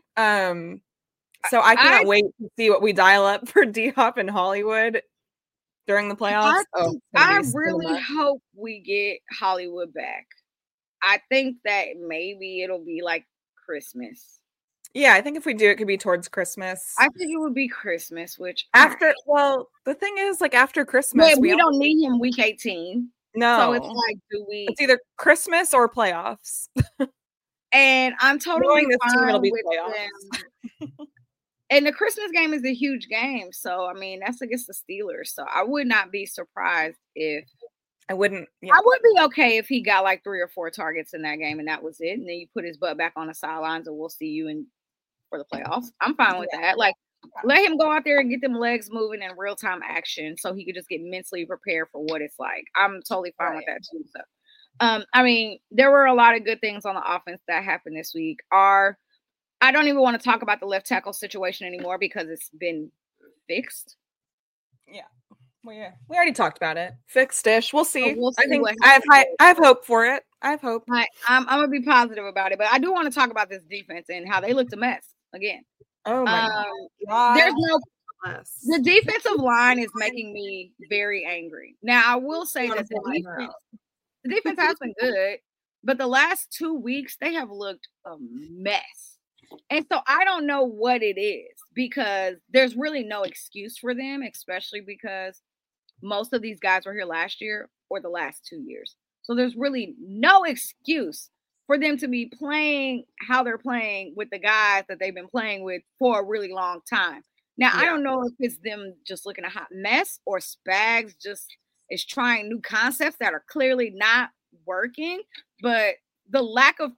So I can't wait to see what we dial up for D-Hop and Hollywood during the playoffs. I really hope we get Hollywood back. I think that maybe it'll be like Christmas. Yeah, I think if we do, it could be towards Christmas. I think it would be Christmas, which the thing is, like after Christmas, we don't need him week 18. No. So it's like, it's either Christmas or playoffs. And I'm totally fine with them. And the Christmas game is a huge game. So, I mean, that's against the Steelers. So I would not be surprised if I wouldn't. Yeah. I would be okay if he got like 3 or 4 targets in that game and that was it. And then you put his butt back on the sidelines and we'll see you for the playoffs. I'm fine with that. Like, let him go out there and get them legs moving in real-time action so he could just get mentally prepared for what it's like. I'm totally fine with that too. So, I mean, there were a lot of good things on the offense that happened this week. I don't even want to talk about the left tackle situation anymore because it's been fixed. Yeah. Well, yeah, we already talked about it. Fixed-ish. We'll see. So we'll see. I think I have hope for it. I have hope. I'm going to be positive about it, but I do want to talk about this defense and how they looked a mess again. Oh my God. There's the defensive line is making me very angry. Now, I will say that the defense has been good, but the last 2 weeks, they have looked a mess. And so I don't know what it is because there's really no excuse for them, especially because most of these guys were here last year or the last 2 years. So there's really no excuse for them to be playing how they're playing with the guys that they've been playing with for a really long time. Now, I don't know if it's them just looking a hot mess or Spags just is trying new concepts that are clearly not working, but the lack of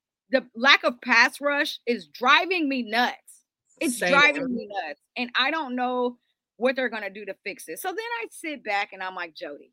pass rush is driving me nuts. It's driving me nuts. And I don't know what they're going to do to fix it. So then I sit back and I'm like, Jody,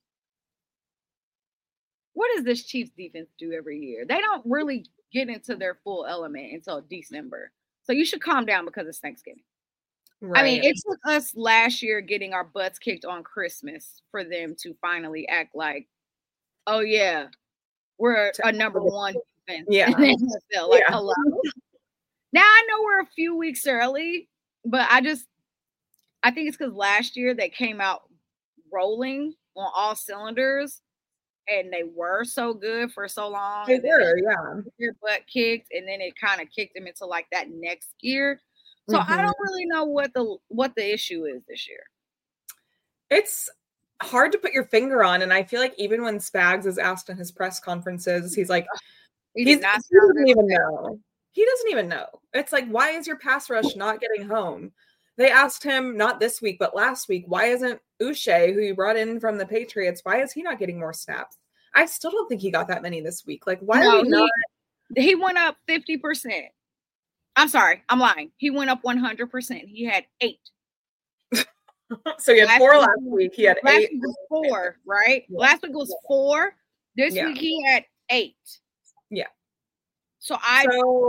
what does this Chiefs defense do every year? They don't really get into their full element until December. So you should calm down because it's Thanksgiving. Right. I mean, it took us last year getting our butts kicked on Christmas for them to finally act like, oh, yeah, we're a number one defense. Yeah. Like, hello. Now, I know we're a few weeks early, but I think it's because last year they came out rolling on all cylinders and they were so good for so long. They were, yeah. Their butt kicked, and then it kind of kicked them into like that next gear. So I don't really know what the issue is this year. It's hard to put your finger on, and I feel like even when Spags is asked in his press conferences, he's like, he doesn't even know. He doesn't even know. It's like, why is your pass rush not getting home? They asked him not this week, but last week, why isn't Uche, who you brought in from the Patriots, why is he not getting more snaps? I still don't think he got that many this week. Like, why are we not? He went up 50%. I'm sorry, I'm lying. He went up 100%. He had 8. So he had 4 last week. He had 8. Last week was 4, right? Yeah. Last week was 4. This week he had 8. Yeah. So I'm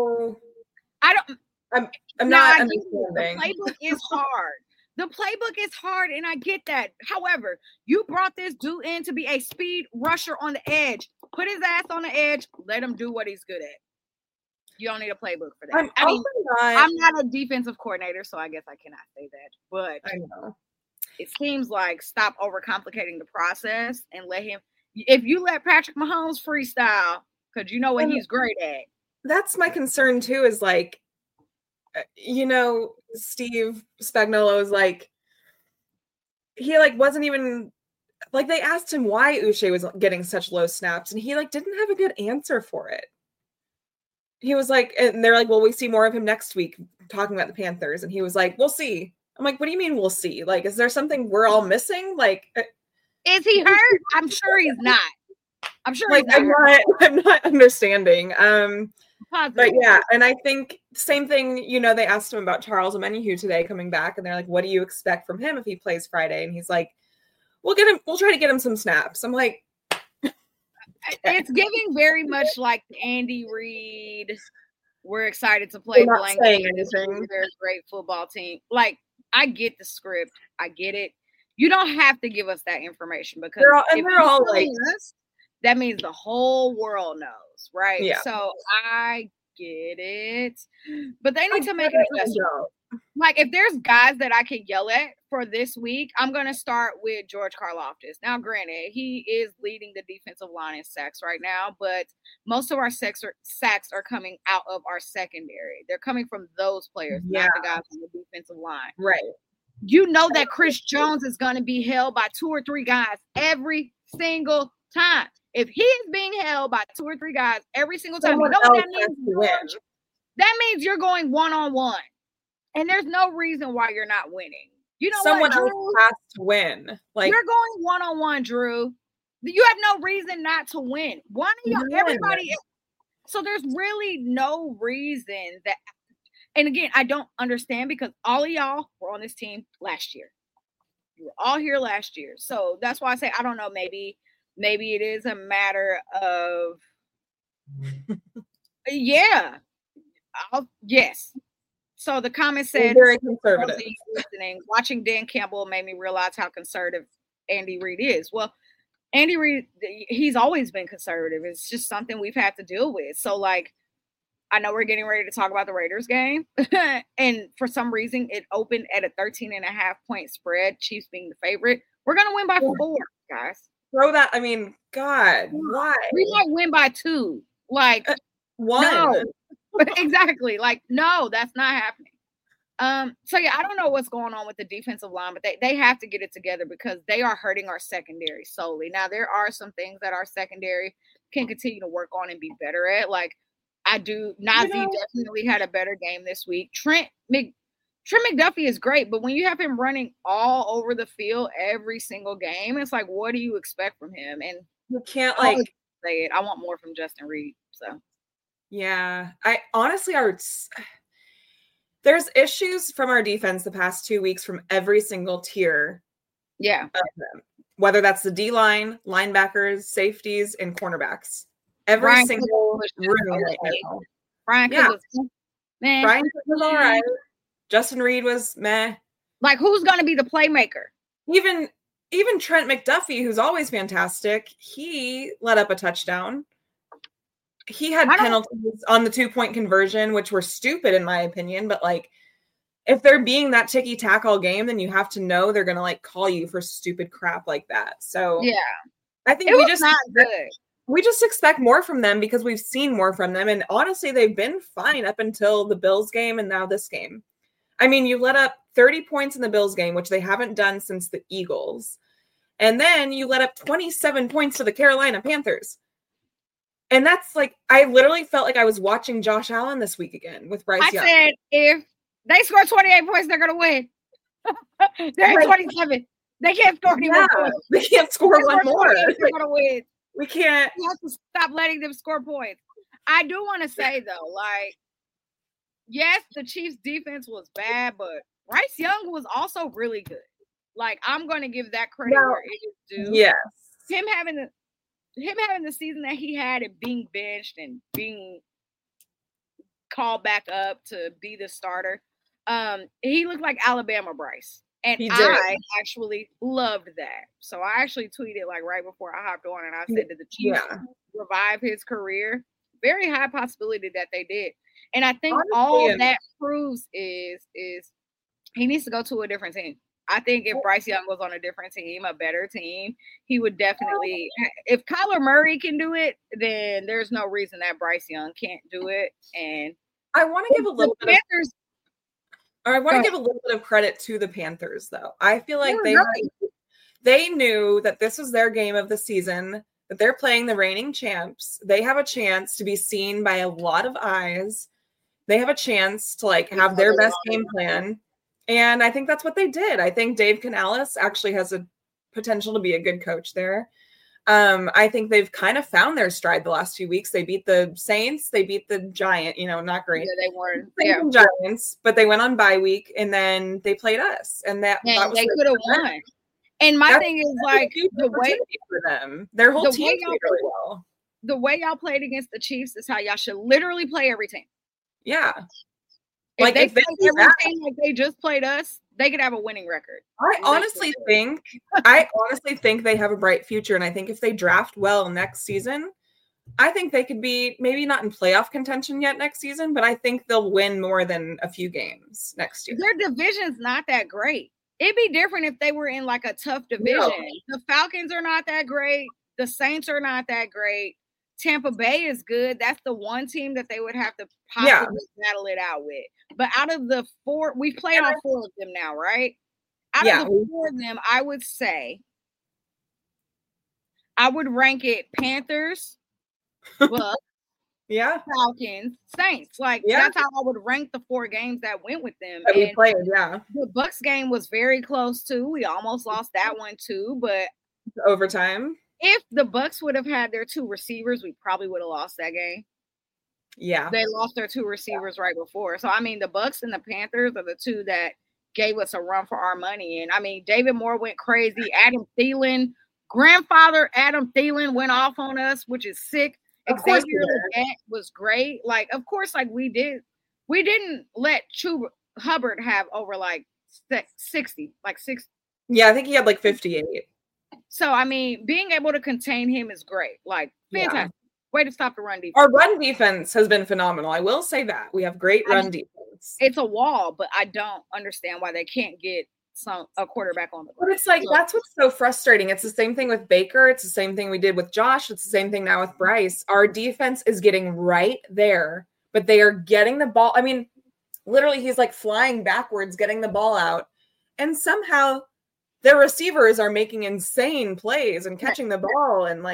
not understanding. The playbook is hard. The playbook is hard, and I get that. However, you brought this dude in to be a speed rusher on the edge. Put his ass on the edge. Let him do what he's good at. You don't need a playbook for that. I'm not a defensive coordinator, so I guess I cannot say that. But I know. It seems like stop overcomplicating the process and let him. If you let Patrick Mahomes freestyle, because you know what he's great at. That's my concern too. Is like, Steve Spagnuolo is like, he like wasn't even like, they asked him why Uche was getting such low snaps, and he like didn't have a good answer for it. He was like, and they're like, well, we see more of him next week talking about the Panthers, and he was like, we'll see. I'm like, what do you mean we'll see? Like, is there something we're all missing? Like, is he hurt? I'm sure he's not. I'm sure like, I'm not understanding. But yeah, and I think same thing, you know, they asked him about Charles Omenihu today coming back, and they're like, what do you expect from him if he plays Friday? And he's like, we'll try to get him some snaps. I'm like, it's giving very much like Andy Reid. We're excited to play blank. They're a great football team. Like, I get the script. I get it. You don't have to give us that information because they're all like us, that means the whole world knows, right? Yeah. So I get it. But they need to make an adjustment. Like, if there's guys that I can yell at for this week, I'm going to start with George Karlaftis. Now, granted, he is leading the defensive line in sacks right now, but most of our sacks are coming out of our secondary. They're coming from those players, not the guys on the defensive line. Right. You know that Chris Jones is going to be held by 2 or 3 guys every single time. If he is being held by 2 or 3 guys every single time, you know what that means, George? That means you're going one-on-one. And there's no reason why you're not winning. You know someone what, Drew? Else has to win. Like, you're going one-on-one, Drew. You have no reason not to win. One of y'all, everybody. So there's really no reason that. And again, I don't understand because all of y'all were on this team last year. You were all here last year. So that's why I say, I don't know, maybe it is a matter of, yes. So the comment said, very conservative. Watching Dan Campbell made me realize how conservative Andy Reid is. Well, Andy Reid, he's always been conservative. It's just something we've had to deal with. So, like, I know we're getting ready to talk about the Raiders game. And for some reason, it opened at a 13.5-point spread, Chiefs being the favorite. We're going to win by 4, guys. Throw that. I mean, God, why? We might win by 2. Like, 1. No. Exactly. Like, no, that's not happening. So yeah, I don't know what's going on with the defensive line, but they have to get it together because they are hurting our secondary solely. Now, there are some things that our secondary can continue to work on and be better at. Like, Najee definitely had a better game this week. Trent McDuffie is great, but when you have him running all over the field every single game, it's like, what do you expect from him? And you can't say it. I want more from Justin Reid. So. Yeah, I honestly there's issues from our defense the past 2 weeks from every single tier. Yeah. Of them, whether that's the D-line, linebackers, safeties, and cornerbacks. Every single room right now. Brian Cook was all right. Justin Reid was meh. Like, who's going to be the playmaker? Even Trent McDuffie, who's always fantastic, he let up a touchdown. He had penalties on the 2-point conversion, which were stupid in my opinion. But like, if they're being that ticky-tack all game, then you have to know they're going to like call you for stupid crap like that. So yeah, I think we just expect more from them because we've seen more from them. And honestly, they've been fine up until the Bills game and now this game. I mean, you let up 30 points in the Bills game, which they haven't done since the Eagles. And then you let up 27 points to the Carolina Panthers. And that's like, I literally felt like I was watching Josh Allen this week again with Bryce Young. I said, if they score 28 points, they're going to win. They're at 27. They can't score any more points. They can't score one more. They're going to win. We can't. We have to stop letting them score points. I do want to say, though, like, yes, the Chiefs' defense was bad, but Bryce Young was also really good. Like, I'm going to give that credit where it is due. Yes. Him having the season that he had and being benched and being called back up to be the starter, he looked like Alabama Bryce. And I actually loved that. So I actually tweeted like right before I hopped on and I said that the Chiefs revive his career. Very high possibility that they did. And I think all that proves is he needs to go to a different team. I think if Bryce Young was on a different team, a better team, he would definitely – if Kyler Murray can do it, then there's no reason that Bryce Young can't do it. And I want to give a little bit I want to give a little bit of credit to the Panthers, though. I feel like they knew that this was their game of the season, that they're playing the reigning champs. They have a chance to be seen by a lot of eyes. They have a chance to like have their best game plan. And I think that's what they did. I think Dave Canales actually has a potential to be a good coach there. I think they've kind of found their stride the last few weeks. They beat the Saints. They beat the Giant, not great. Yeah, they weren't. Giants, but they went on bye week and then they played us. And that was they could have won. And my thing is like the way for them, their whole team played really well. The way y'all played against the Chiefs is how y'all should literally play every team. Yeah. If they played every team like they just played us, they could have a winning record. I honestly think they have a bright future. And I think if they draft well next season, I think they could be maybe not in playoff contention yet next season, but I think they'll win more than a few games next year. Their division's not that great. It'd be different if they were in like a tough division. No. The Falcons are not that great. The Saints are not that great. Tampa Bay is good. That's the one team that they would have to possibly battle it out with. But out of the four, we've played all four of them now, right? Out of the four of them, I would say I would rank it Panthers, Bucks, Falcons, Saints. That's how I would rank the four games that went with them. That we played, The Bucks game was very close too. We almost lost that one too, but overtime. If the Bucks would have had their two receivers, we probably would have lost that game. Yeah. They lost their two receivers right before. So, I mean, the Bucks and the Panthers are the two that gave us a run for our money. And, I mean, David Moore went crazy. Adam Thielen, grandfather Adam Thielen went off on us, which is sick. Xavier Legette was great. Like, of course, like we didn't let Chuba Hubbard have over 60. Yeah, I think he had 58. So, I mean, being able to contain him is great. Fantastic. Way to stop the run defense. Our run defense has been phenomenal. I will say that. We have great run defense. It's a wall, but I don't understand why they can't get a quarterback on the ground. But it's that's what's so frustrating. It's the same thing with Baker. It's the same thing we did with Josh. It's the same thing now with Bryce. Our defense is getting right there, but they are getting the ball. I mean, literally, he's flying backwards, getting the ball out. And somehow their receivers are making insane plays and catching the ball. And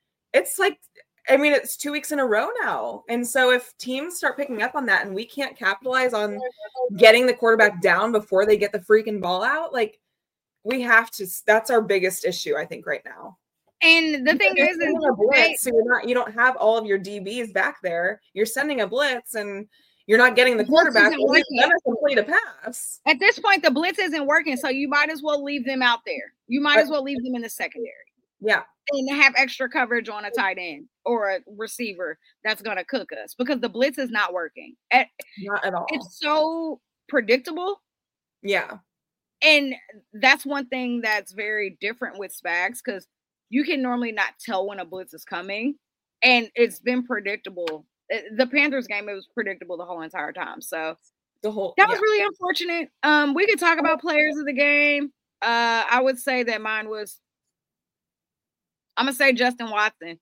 it's 2 weeks in a row now. And so if teams start picking up on that and we can't capitalize on getting the quarterback down before they get the freaking ball out, we have to. That's our biggest issue, I think, right now. And the thing is so you don't have all of your DBs back there. You're sending a blitz and you're not getting the quarterback to complete a pass. At this point, the blitz isn't working, so you might as well leave them out there. You might as well leave them in the secondary. Yeah. And have extra coverage on a tight end or a receiver that's going to cook us because the blitz is not working. Not at all. It's so predictable. Yeah. And that's one thing that's very different with Spags because you can normally not tell when a blitz is coming. And it's been predictable. The Panthers game, it was predictable the whole entire time. So that was really unfortunate. We could talk about players of the game. I would say that mine was, I'm going to say Justin Watson.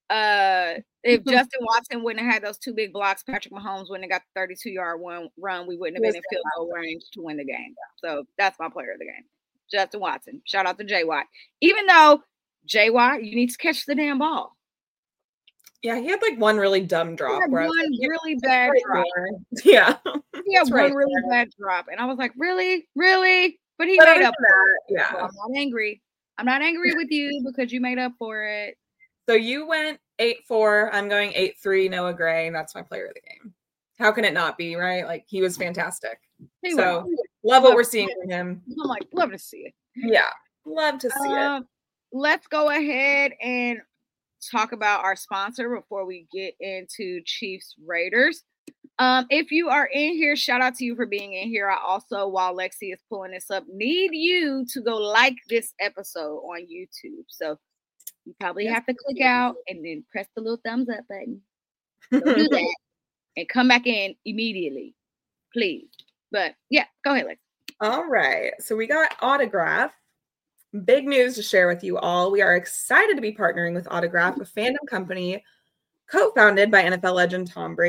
If Justin Watson wouldn't have had those two big blocks, Patrick Mahomes wouldn't have got the 32-yard run. We wouldn't have been in field goal range to win the game. So that's my player of the game. Justin Watson. Shout out to Jay Watt. Even though, Jay Watt, you need to catch the damn ball. Yeah, he had one really dumb drop. He had one really bad drop. Yeah. He had one really bad drop. And I was like, really? Really? But he made up for it. Yeah. So I'm not angry. I'm not angry with you because you made up for it. So you went 8-4. I'm going 8-3. Noah Gray. That's my player of the game. How can it not be, right? He was fantastic. Love what we're seeing from him. I'm love to see it. Yeah. Love to see it. Let's go ahead and talk about our sponsor before we get into Chiefs Raiders. If you are in here, shout out to you for being in here. I also, while Lexi is pulling this up, need you to go like this episode on YouTube. So you probably have to click out and then press the little thumbs up button. Go do that and come back in immediately, please. But yeah, go ahead, Lexi. All right. So we got Autograph. Big news to share with you all. We are excited to be partnering with Autograph, a fandom company co-founded by NFL legend Tom Brady.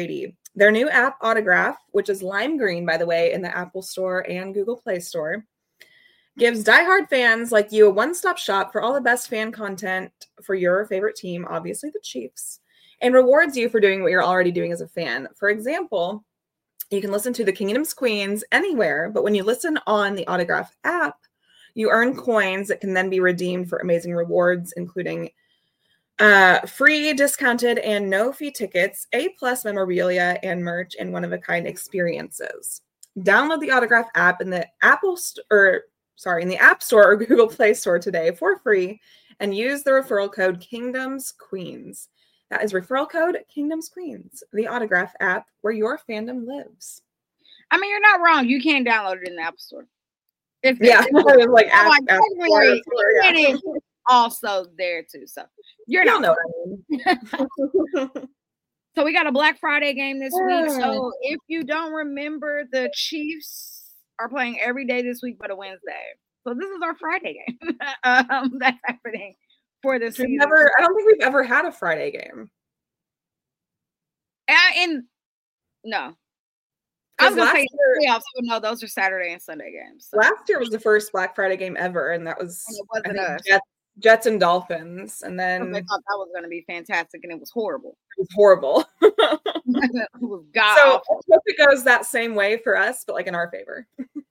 Their new app, Autograph, which is lime green, by the way, in the Apple Store and Google Play Store, gives diehard fans like you a one-stop shop for all the best fan content for your favorite team, obviously the Chiefs, and rewards you for doing what you're already doing as a fan. For example, you can listen to the Kingdom's Queens anywhere, but when you listen on the Autograph app, you earn coins that can then be redeemed for amazing rewards, including free, discounted, and no-fee tickets, A+ memorabilia, and merch, and one-of-a-kind experiences. Download the Autograph app in the App Store or Google Play Store today for free, and use the referral code Kingdoms Queens. That is referral code Kingdoms Queens, the Autograph app where your fandom lives. I mean, you're not wrong. You can download it in the App Store. It was like app Store, yeah. Also there too, so you're not know what I mean. So we got a Black Friday game this week. So if you don't remember, the Chiefs are playing every day this week but a Wednesday. So this is our Friday game. That's happening for this season. I don't think we've ever had a Friday game. No. I was gonna say playoffs, but no, those are Saturday and Sunday games. So. Last year was the first Black Friday game ever, and that was Jets and Dolphins, and then I thought that was going to be fantastic, and it was horrible. It was horrible. It was god. So I hope it goes that same way for us, but like in our favor.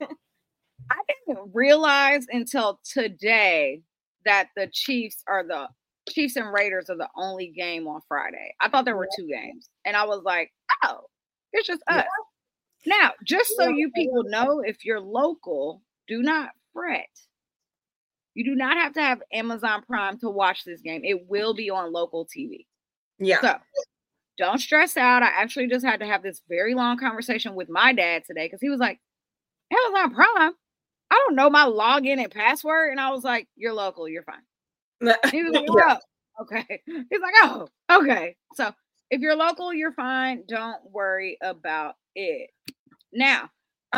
I didn't realize until today that the Chiefs and Raiders are the only game on Friday. I thought there were two games, and I was like, oh, it's just us. Now, just so you people know, if you're local, do not fret. You do not have to have Amazon Prime to watch this game. It will be on local TV. Yeah. So don't stress out. I actually just had to have this very long conversation with my dad today because he was like, Amazon Prime? I don't know my login and password. And I was like, you're local. You're fine. He was like, oh, okay. He's like, oh, okay. So if you're local, you're fine. Don't worry about it. Now,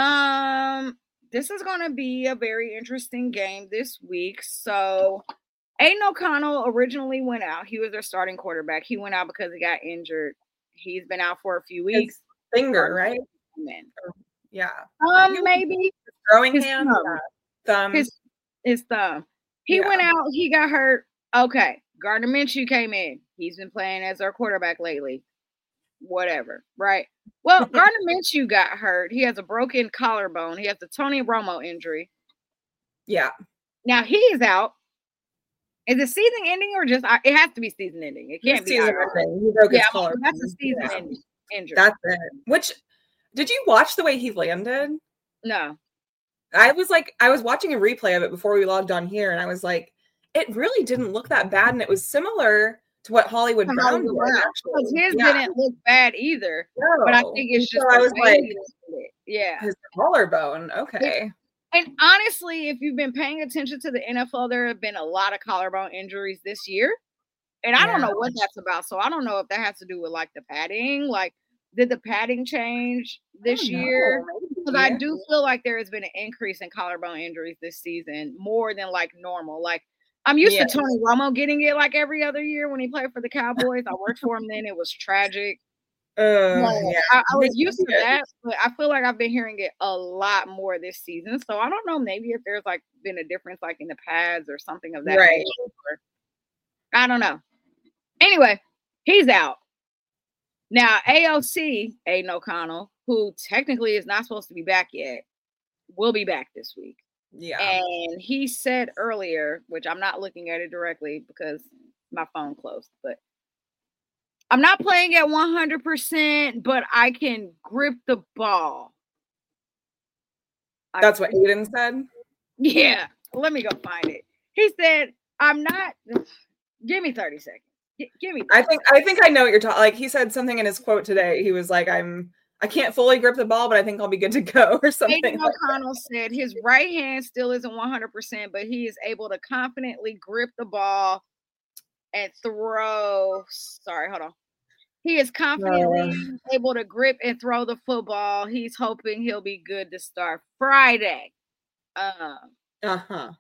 this is going to be a very interesting game this week. So, Aiden O'Connell originally went out. He was their starting quarterback. He went out because he got injured. He's been out for a few weeks. His finger, right? Yeah. Maybe. Throwing hand? Thumb. His thumb. He went out. He got hurt. Okay. Gardner Minshew came in. He's been playing as our quarterback lately. Whatever, right? Well, Gardner Minshew got hurt. He has a broken collarbone. He has the Tony Romo injury. Yeah. Now he's out. Is it season ending or just? It has to be season ending. It can't be season ending. He broke his collarbone. That's a season ending injury. That's it. Which, did you watch the way he landed? No. I was watching a replay of it before we logged on here, and I was like, it really didn't look that bad, and it was similar to what Hollywood Brown did. Because his didn't look bad either. No. But I think it's just I was like, his collarbone. Okay. And honestly, if you've been paying attention to the NFL, there have been a lot of collarbone injuries this year. And I don't know what that's about. So I don't know if that has to do with like the padding. Like, did the padding change this year? Because I do feel like there has been an increase in collarbone injuries this season, more than like normal. Like, I'm used to Tony Romo getting it like every other year when he played for the Cowboys. I worked for him then. It was tragic. I was used to that, but I feel like I've been hearing it a lot more this season. So I don't know, maybe if there's like been a difference like in the pads or something of that nature. I don't know. Anyway, he's out. Now, AOC, Aiden O'Connell, who technically is not supposed to be back yet, will be back this week. Yeah. And he said earlier, which I'm not looking at it directly because my phone closed, but I'm not playing at 100%, but I can grip the ball. That's what Aiden said? Yeah. Let me go find it. He said, I'm not. Give me 30 seconds. Give me 30 I think I know what you're talking. Like, he said something in his quote today. He was like, I can't fully grip the ball, but I think I'll be good to go or something. Aiden O'Connell said his right hand still isn't 100%, but he is able to confidently grip the ball and throw. Sorry, hold on. He is confidently able to grip and throw the football. He's hoping he'll be good to start Friday. Yeah.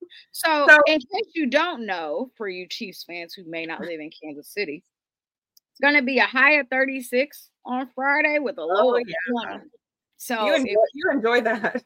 So, in case you don't know, for you Chiefs fans who may not live in Kansas City, It's going to be a high of 36 on Friday with a low of 20. So you enjoy that.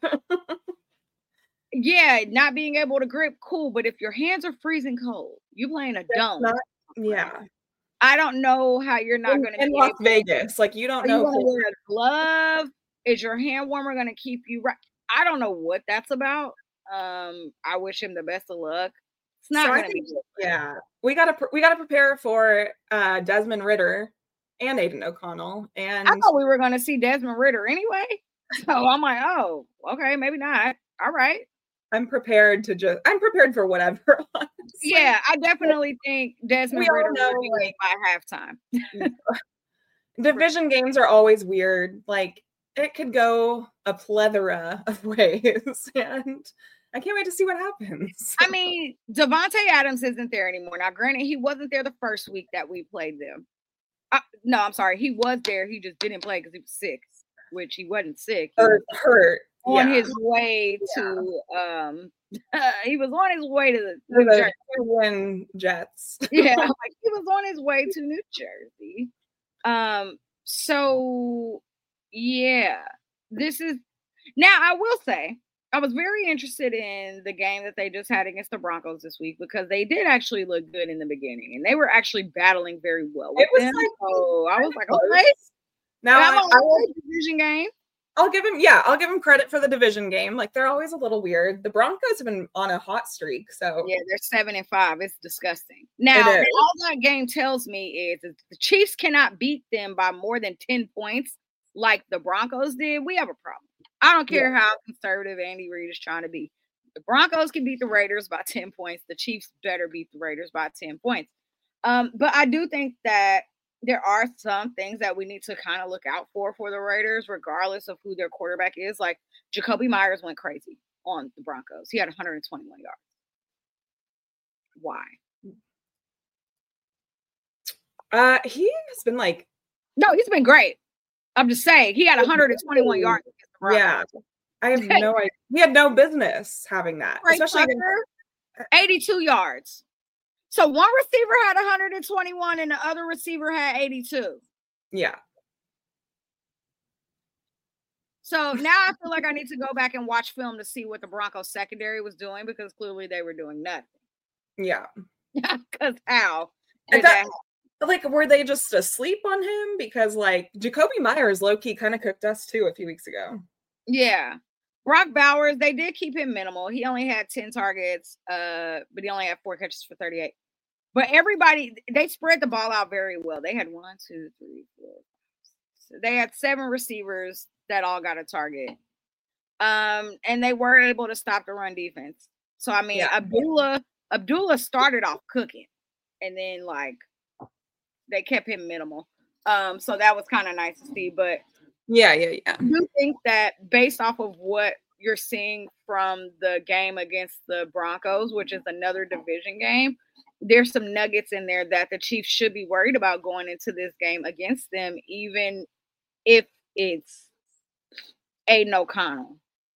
Yeah, not being able to grip, cool. But if your hands are freezing cold, you playing a dome. I don't know how you're not going to be in Las Vegas. Like, you don't know. Are you going to wear a glove? Is your hand warmer going to keep you right? I don't know what that's about. I wish him the best of luck. It's not going to be good. Yeah, we gotta prepare for Desmond Ridder and Aiden O'Connell. And I thought we were going to see Desmond Ridder anyway. So I'm like, oh, okay, maybe not. All right. I'm prepared for whatever. Yeah, I definitely think Desmond Ridder will be late by halftime. Division games are always weird. Like, it could go a plethora of ways, and I can't wait to see what happens. I mean, Devontae Adams isn't there anymore. Now, granted, he wasn't there the first week that we played them. No, I'm sorry. He was there. He just didn't play because he was sick, which he wasn't sick. He was hurt. On his way to he was on his way to the win Jets. Yeah, like he was on his way to New Jersey. So yeah, this is now I will say I was very interested in the game that they just had against the Broncos this week because they did actually look good in the beginning and they were actually battling very well with them. So I was like, okay. Now I like the division game. I'll give him credit for the division game. Like, they're always a little weird. The Broncos have been on a hot streak, so yeah, they're 7-5. It's disgusting. Now, all that game tells me is if the Chiefs cannot beat them by more than 10 points, like the Broncos did, we have a problem. I don't care how conservative Andy Reid is trying to be. The Broncos can beat the Raiders by 10 points. The Chiefs better beat the Raiders by 10 points. But I do think that there are some things that we need to kind of look out for the Raiders, regardless of who their quarterback is. Like, Jacoby Myers went crazy on the Broncos. He had 121 yards. Why? He has been like... No, he's been great. I'm just saying, he had 121 yards against the Broncos. Yeah. I have no idea. He had no business having that. Especially 82 yards. So one receiver had 121 and the other receiver had 82. Yeah. So now I feel like I need to go back and watch film to see what the Broncos secondary was doing because clearly they were doing nothing. Yeah. Because how? Like, were they just asleep on him? Because, like, Jacoby Myers low-key kind of cooked us too a few weeks ago. Yeah. Brock Bowers, they did keep him minimal. He only had 10 targets, but he only had 4 catches for 38. But everybody, they spread the ball out very well. They had 1, 2, 3, 4. So they had 7 receivers that all got a target. And they were able to stop the run defense. So, I mean, Abdullah started off cooking. And then, like, they kept him minimal. So that was kind of nice to see. But yeah. I do think that based off of what you're seeing from the game against the Broncos, which is another division game, there's some nuggets in there that the Chiefs should be worried about going into this game against them, even if it's Aiden O'Connell.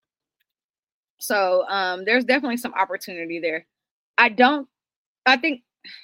So there's definitely some opportunity there. I think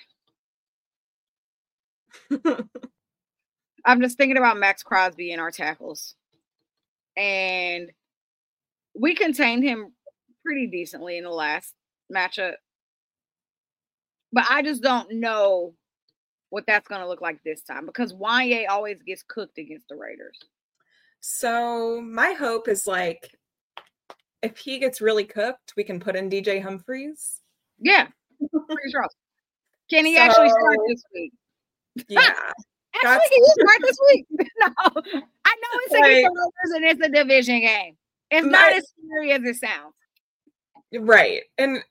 I'm just thinking about Max Crosby and our tackles. And we contained him pretty decently in the last matchup. But I just don't know what that's going to look like this time because Wanye always gets cooked against the Raiders. So my hope is, like, if he gets really cooked, we can put in DJ Humphries. Yeah. Pretty sure. Can he actually start this week? Yeah. Actually, he will start this week. No. I know it's against the Raiders and it's a division game. It's not as scary as it sounds. Right. And,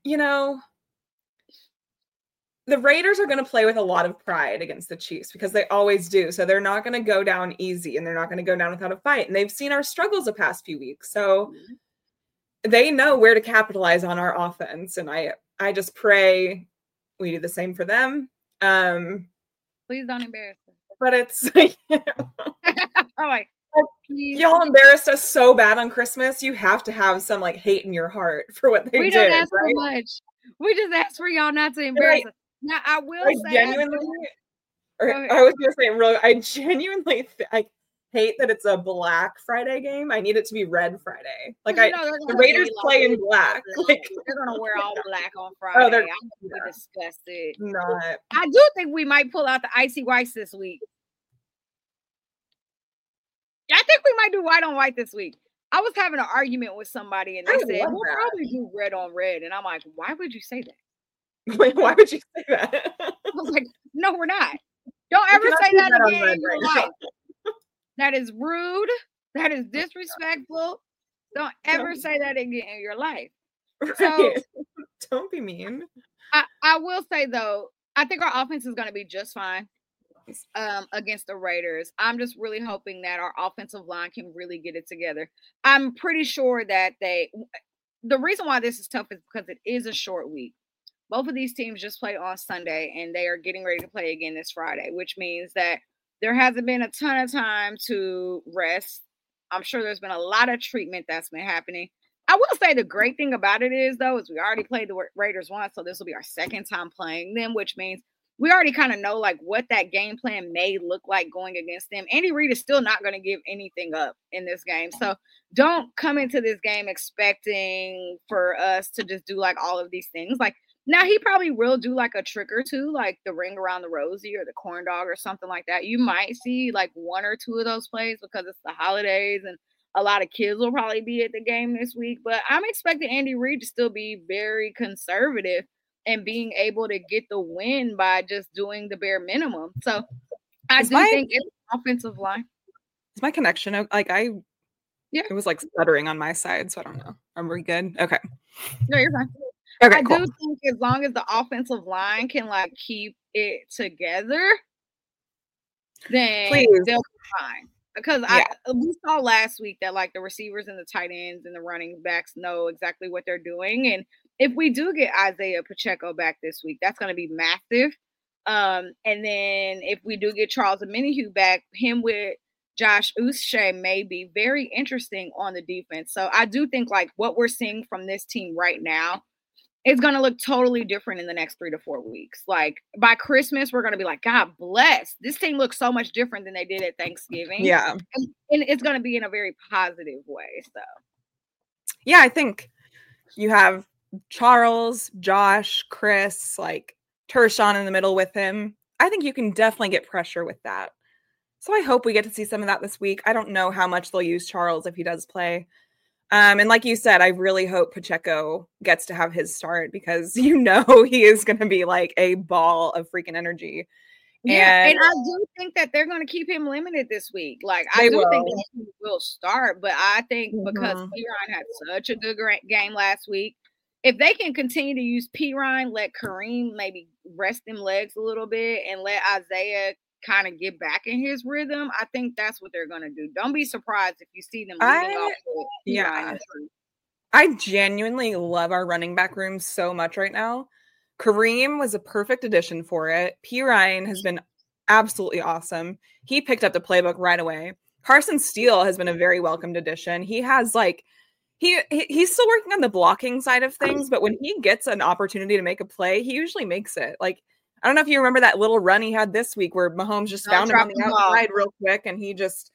the Raiders are going to play with a lot of pride against the Chiefs because they always do. So they're not going to go down easy and they're not going to go down without a fight. And they've seen our struggles the past few weeks. So they know where to capitalize on our offense. And I just pray we do the same for them. Please don't embarrass us. But it's like, y'all embarrassed us so bad on Christmas. You have to have some, like, hate in your heart for what they did. We don't ask for much. We just ask for y'all not to embarrass us. Now, I will say, I was going to say, really, I genuinely I hate that it's a Black Friday game. I need it to be Red Friday. Like the Raiders play in black. Like they're gonna wear all black on Friday. I'm gonna be disgusted. Not. I do think we might pull out the icy whites this week. I think we might do white on white this week. I was having an argument with somebody and they said we'll probably do red on red, and I'm like, why would you say that? Wait, why would you say that? I was like, no, we're not. Don't ever say that again in your life. That is rude. That is disrespectful. Don't ever say that again in your life. Right. So, don't be mean. I will say, though, I think our offense is going to be just fine against the Raiders. I'm just really hoping that our offensive line can really get it together. I'm pretty sure that the reason why this is tough is because it is a short week. Both of these teams just played on Sunday, and they are getting ready to play again this Friday, which means that there hasn't been a ton of time to rest. I'm sure there's been a lot of treatment that's been happening. I will say the great thing about it is, though, is we already played the Raiders once, so this will be our second time playing them, which means we already kind of know like what that game plan may look like going against them. Andy Reid is still not going to give anything up in this game. So don't come into this game expecting for us to just do like all of these things. Like, now, he probably will do like a trick or two, like the ring around the rosy or the corn dog or something like that. You might see like one or two of those plays because it's the holidays and a lot of kids will probably be at the game this week. But I'm expecting Andy Reid to still be very conservative and being able to get the win by just doing the bare minimum. So I think it's offensive line. Is my connection it was like stuttering on my side, so I don't know. Are we good? Okay. No, you're fine. Okay, I cool. do think as long as the offensive line can like keep it together, then they'll be fine. Because we saw last week that like the receivers and the tight ends and the running backs know exactly what they're doing. And if we do get Isaiah Pacheco back this week, that's going to be massive. And then if we do get Charles Omenihu back, him with Josh Uche may be very interesting on the defense. So I do think like what we're seeing from this team right now, it's going to look totally different in the next 3 to 4 weeks. Like by Christmas, we're going to be like, God bless. This team looks so much different than they did at Thanksgiving. Yeah. And it's going to be in a very positive way. So, yeah, I think you have Charles, Josh, Chris, like Tershawn in the middle with him. I think you can definitely get pressure with that. So I hope we get to see some of that this week. I don't know how much they'll use Charles if he does play. And like you said, I really hope Pacheco gets to have his start because he is going to be like a ball of freaking energy. Yeah, and I do think that they're going to keep him limited this week. Like I do think that he will start, but I think because Perine had such a good game last week, if they can continue to use Perine, let Kareem maybe rest them legs a little bit and let Isaiah kind of get back in his rhythm, I think that's what they're going to do. Don't be surprised if you see them leading off with Perine. I genuinely love our running back room so much right now. Kareem was a perfect addition for it. Perine has been absolutely awesome. He picked up the playbook right away. Carson Steele has been a very welcomed addition. He has like he's still working on the blocking side of things, but when he gets an opportunity to make a play, he usually makes it. Like I don't know if you remember that little run he had this week where Mahomes just found him on the outside real quick and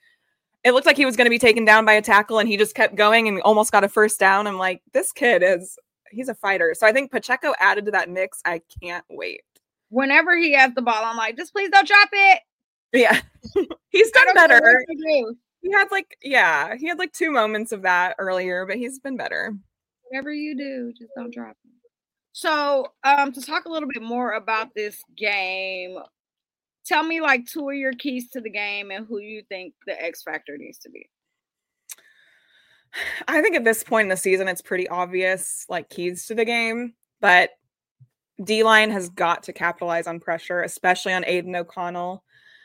it looked like he was going to be taken down by a tackle and he just kept going and almost got a first down. I'm like, this kid he's a fighter. So I think Pacheco added to that mix. I can't wait. Whenever he has the ball, I'm like, just please don't drop it. Yeah. He's done better. He had like 2 moments of that earlier, but he's been better. Whatever you do, just don't drop it. So, to talk a little bit more about this game, tell me like 2 of your keys to the game and who you think the X factor needs to be. I think at this point in the season, it's pretty obvious, like keys to the game, but D-line has got to capitalize on pressure, especially on Aiden O'Connell.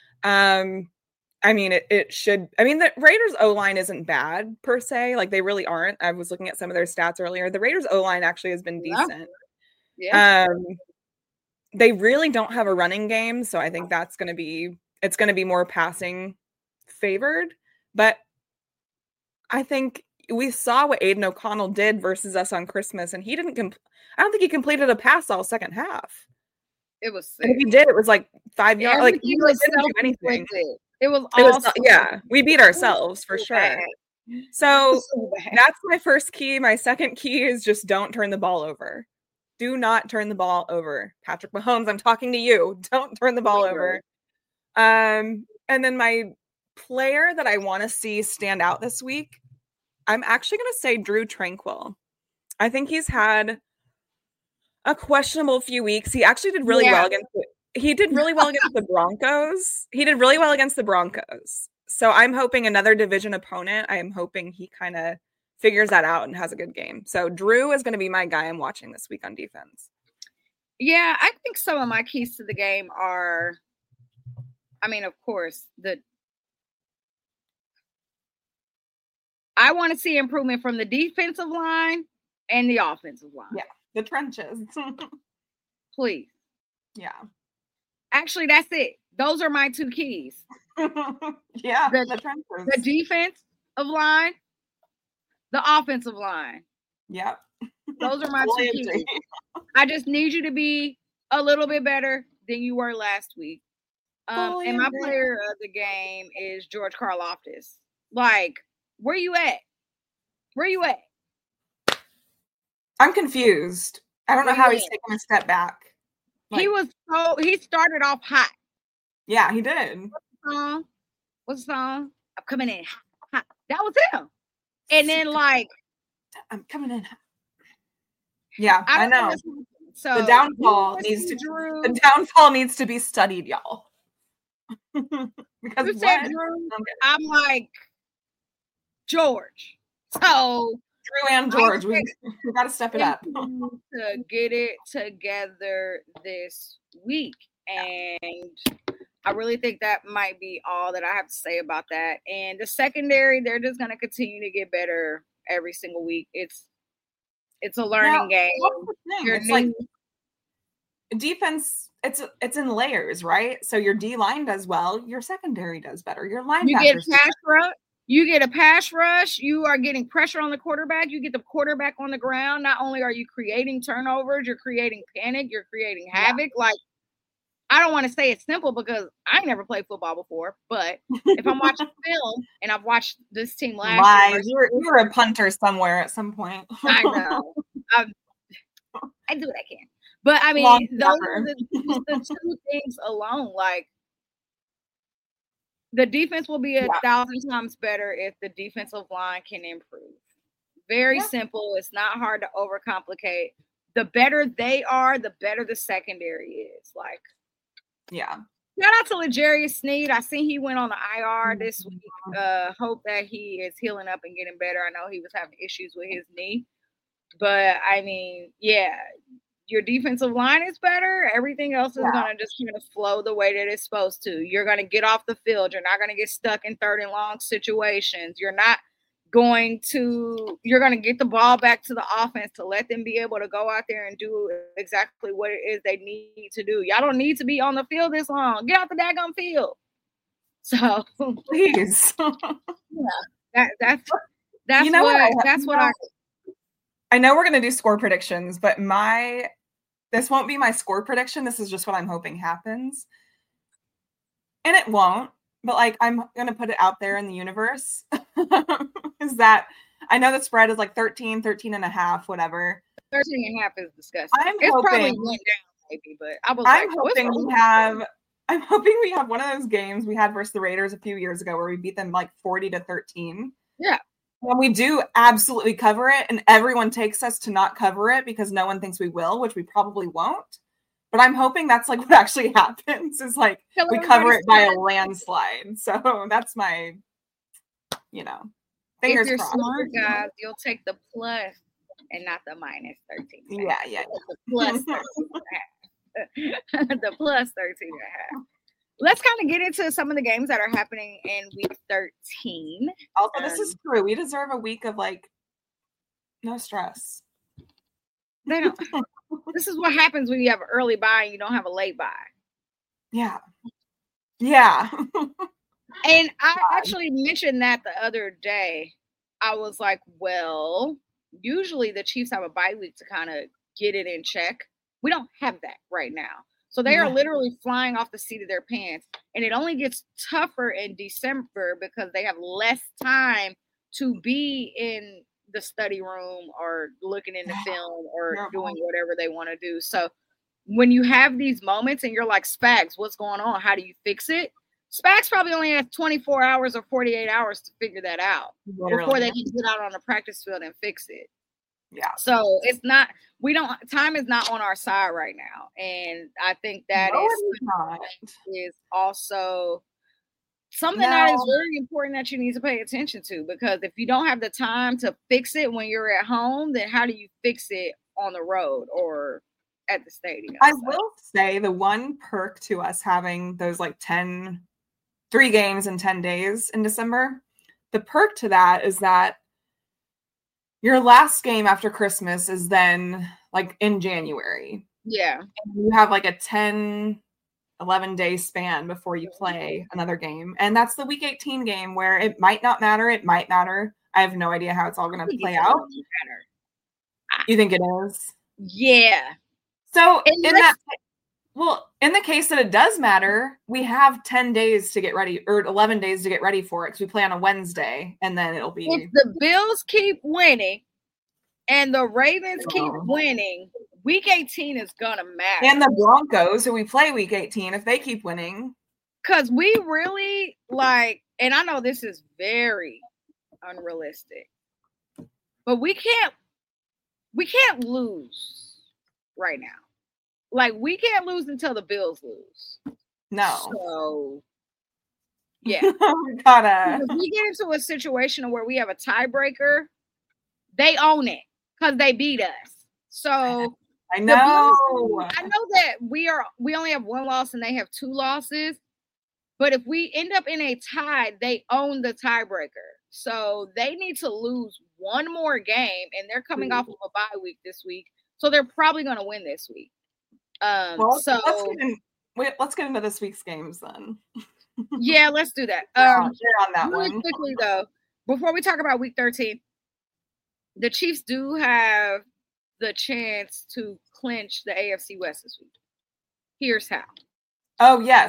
The Raiders O-line isn't bad per se. Like they really aren't. I was looking at some of their stats earlier. The Raiders O-line actually has been decent. Yeah. They really don't have a running game, so I think it's going to be more passing favored. But I think we saw what Aiden O'Connell did versus us on Christmas, and he didn't. I don't think he completed a pass all second half. It was sick. And if he did, it was like 5 yards. Like he was didn't do anything. It was yeah. We beat ourselves for sure. Bad. So that's my first key. My second key is just don't turn the ball over. Do not turn the ball over. Patrick Mahomes, I'm talking to you. Don't turn the ball over. And then my player that I want to see stand out this week, I'm actually going to say Drew Tranquill. I think he's had a questionable few weeks. He actually did really well against the Broncos. He did really well against the Broncos. So I'm hoping another division opponent. I am hoping he kind of figures that out and has a good game. So Drew is going to be my guy I'm watching this week on defense. Yeah, I think some of my keys to the game are, I mean, of course, I want to see improvement from the defensive line and the offensive line. Yeah, the trenches. Please. Yeah. Actually, that's it. Those are my 2 keys. Yeah, the trenches. The defensive line, the offensive line. Yep. Those are my 2 keys. I just need you to be a little bit better than you were last week. And my player of the game is George Karlaftis. Like, where you at? Where you at? I'm confused. I don't know how he's taking a step back. Like, he started off hot. Yeah, he did. What's the song? I'm coming in hot. That was him. And then I'm coming in hot. Yeah, I know. So the downfall needs to be studied, y'all. Because you said Drew, I'm like George. So Drew and George, we got to step it up to get it together this week. And I really think that might be all that I have to say about that. And the secondary, they're just going to continue to get better every single week. It's a learning game. It's like defense. It's in layers, right? So your D line does well, your secondary does better. Your linebackers. You get pass rush. You get a pass rush. You are getting pressure on the quarterback. You get the quarterback on the ground. Not only are you creating turnovers, you're creating panic. You're creating havoc. Like, I don't want to say it's simple because I never played football before, but if I'm watching film and I've watched this team last year. You were a punter somewhere at some point. I know. I do what I can. But, I mean, those are the 2 things alone. Like, the defense will be 1,000 times better if the defensive line can improve. Very simple. It's not hard to overcomplicate. The better they are, the better the secondary is. Like, yeah. Shout out to L'Jarius Sneed. I see he went on the IR this week. Hope that he is healing up and getting better. I know he was having issues with his knee. But, I mean, yeah, your defensive line is better. Everything else is going to just kind of flow the way that it's supposed to. You're going to get off the field. You're not going to get stuck in 3rd and long situations. You're going to get the ball back to the offense to let them be able to go out there and do exactly what it is they need to do. Y'all don't need to be on the field this long. Get off the daggone field. So please. That's what I know we're going to do score predictions, but this won't be my score prediction. This is just what I'm hoping happens. And it won't, but like, I'm going to put it out there in the universe. Is that I know the spread is like 13 and a half, whatever. 13 and a half is disgusting. It's probably went down maybe, but I'm hoping we have one of those games we had versus the Raiders a few years ago where we beat them like 40-13. Yeah. When we do absolutely cover it and everyone takes us to not cover it because no one thinks we will, which we probably won't. But I'm hoping that's like what actually happens is like we cover it by a landslide. So that's my, fingers if you're crossed. Smart, guys, you'll take the plus and not the minus 13. Yeah. The plus 13 and a half. The plus 13 and a half. Let's kind of get into some of the games that are happening in week 13. Also, this is true. We deserve a week of like no stress. They don't. This is what happens when you have an early buy and you don't have a late buy. Yeah. And I actually mentioned that the other day. I was like, well, usually the Chiefs have a bye week to kind of get it in check. We don't have that right now. So they are literally flying off the seat of their pants. And it only gets tougher in December because they have less time to be in the study room or looking in the film or doing whatever they want to do. So when you have these moments and you're like, Spags, what's going on? How do you fix it? Spags probably only has 24 hours or 48 hours to figure that out before they can get out on the practice field and fix it. Yeah. So it's not, time is not on our side right now. And I think that is also something that is very important that you need to pay attention to, because if you don't have the time to fix it when you're at home, then how do you fix it on the road or at the stadium? I will say the one perk to us having those like 3 games in 10 days in December, the perk to that is that your last game after Christmas is then like in January. Yeah. And you have like a 10-11 day span before you play another game. And that's the week 18 game where it might not matter. It might matter. I have no idea how it's all going to play out. You think it is? Yeah. So in the case that it does matter, we have 10 days to get ready, or 11 days to get ready for it, because we play on a Wednesday, and then it'll be. If the Bills keep winning and the Ravens keep winning, week 18 is gonna matter. And the Broncos, who we play week 18, if they keep winning. Because we really and I know this is very unrealistic, but we can't lose right now. Like, we can't lose until the Bills lose. No. So, yeah. We gotta. If we get into a situation where we have a tiebreaker, they own it because they beat us. So I know. I know that we only have 1 loss and they have 2 losses. But if we end up in a tie, they own the tiebreaker. So they need to lose 1 more game, and they're coming off of a bye week this week. So they're probably going to win this week. Let's get into this week's games then. Yeah, let's do that. On that really one. Quickly though, before we talk about week 13, the Chiefs do have the chance to clinch the AFC West this week. Here's how. Oh, yes.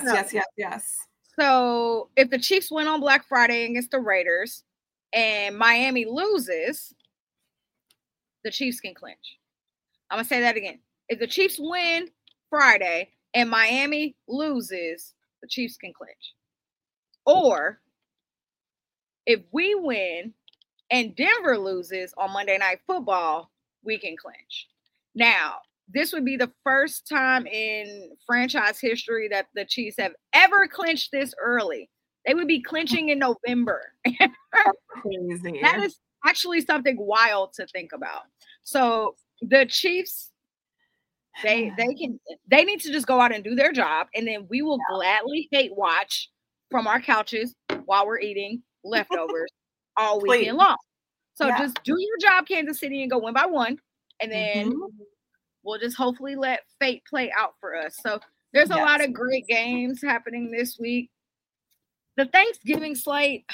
So if the Chiefs win on Black Friday against the Raiders and Miami loses, the Chiefs can clinch. I'm going to say that again. If the Chiefs win Friday and Miami loses, the Chiefs can clinch. Or if we win and Denver loses on Monday Night Football, we can clinch. Now, this would be the first time in franchise history that the Chiefs have ever clinched this early. They would be clinching in November. That's crazy. That is actually something wild to think about. So the Chiefs, they need to just go out and do their job, and then we will gladly hate watch from our couches while we're eating leftovers all weekend long. So just do your job, Kansas City, and go 1 by 1, and then we'll just hopefully let fate play out for us. So there's a lot of great games happening this week. The Thanksgiving slate,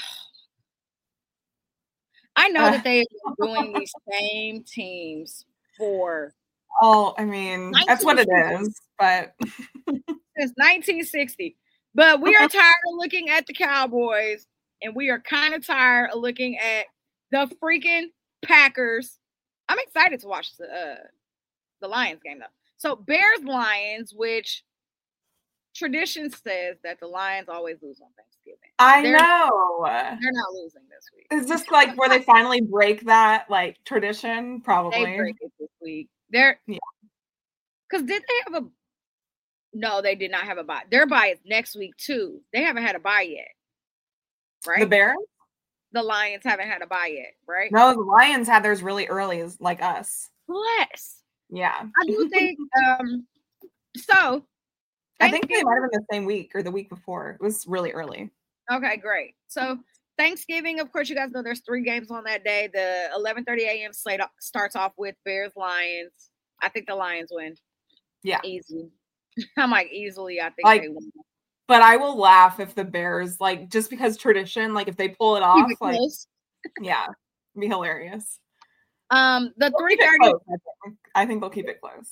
I know that they are doing these same teams for. Oh, I mean, that's what it is. But since 1960. But we are tired of looking at the Cowboys, and we are kind of tired of looking at the freaking Packers. I'm excited to watch the Lions game, though. So Bears-Lions, which tradition says that the Lions always lose on Thanksgiving. I know. They're not losing this week. Is this like where they finally break that tradition? Probably. They break it this week. Because did they have No, they did not have a bye. Their bye is next week too. They haven't had a bye yet, right? The Bears? The Lions haven't had a bye yet, right? No, the Lions had theirs really early, like us. Bless. Yeah. I do think. So. I think they might have been the same week or the week before. It was really early. Okay, great. So Thanksgiving, of course, you guys know there's 3 games on that day. The 11:30 a.m. slate starts off with Bears-Lions. I think the Lions win. Yeah. Easy. I'm easily, I think they win. But I will laugh if the Bears, just because tradition, if they pull it off, yeah, it'd be hilarious. The 3:30. I think they'll keep it close.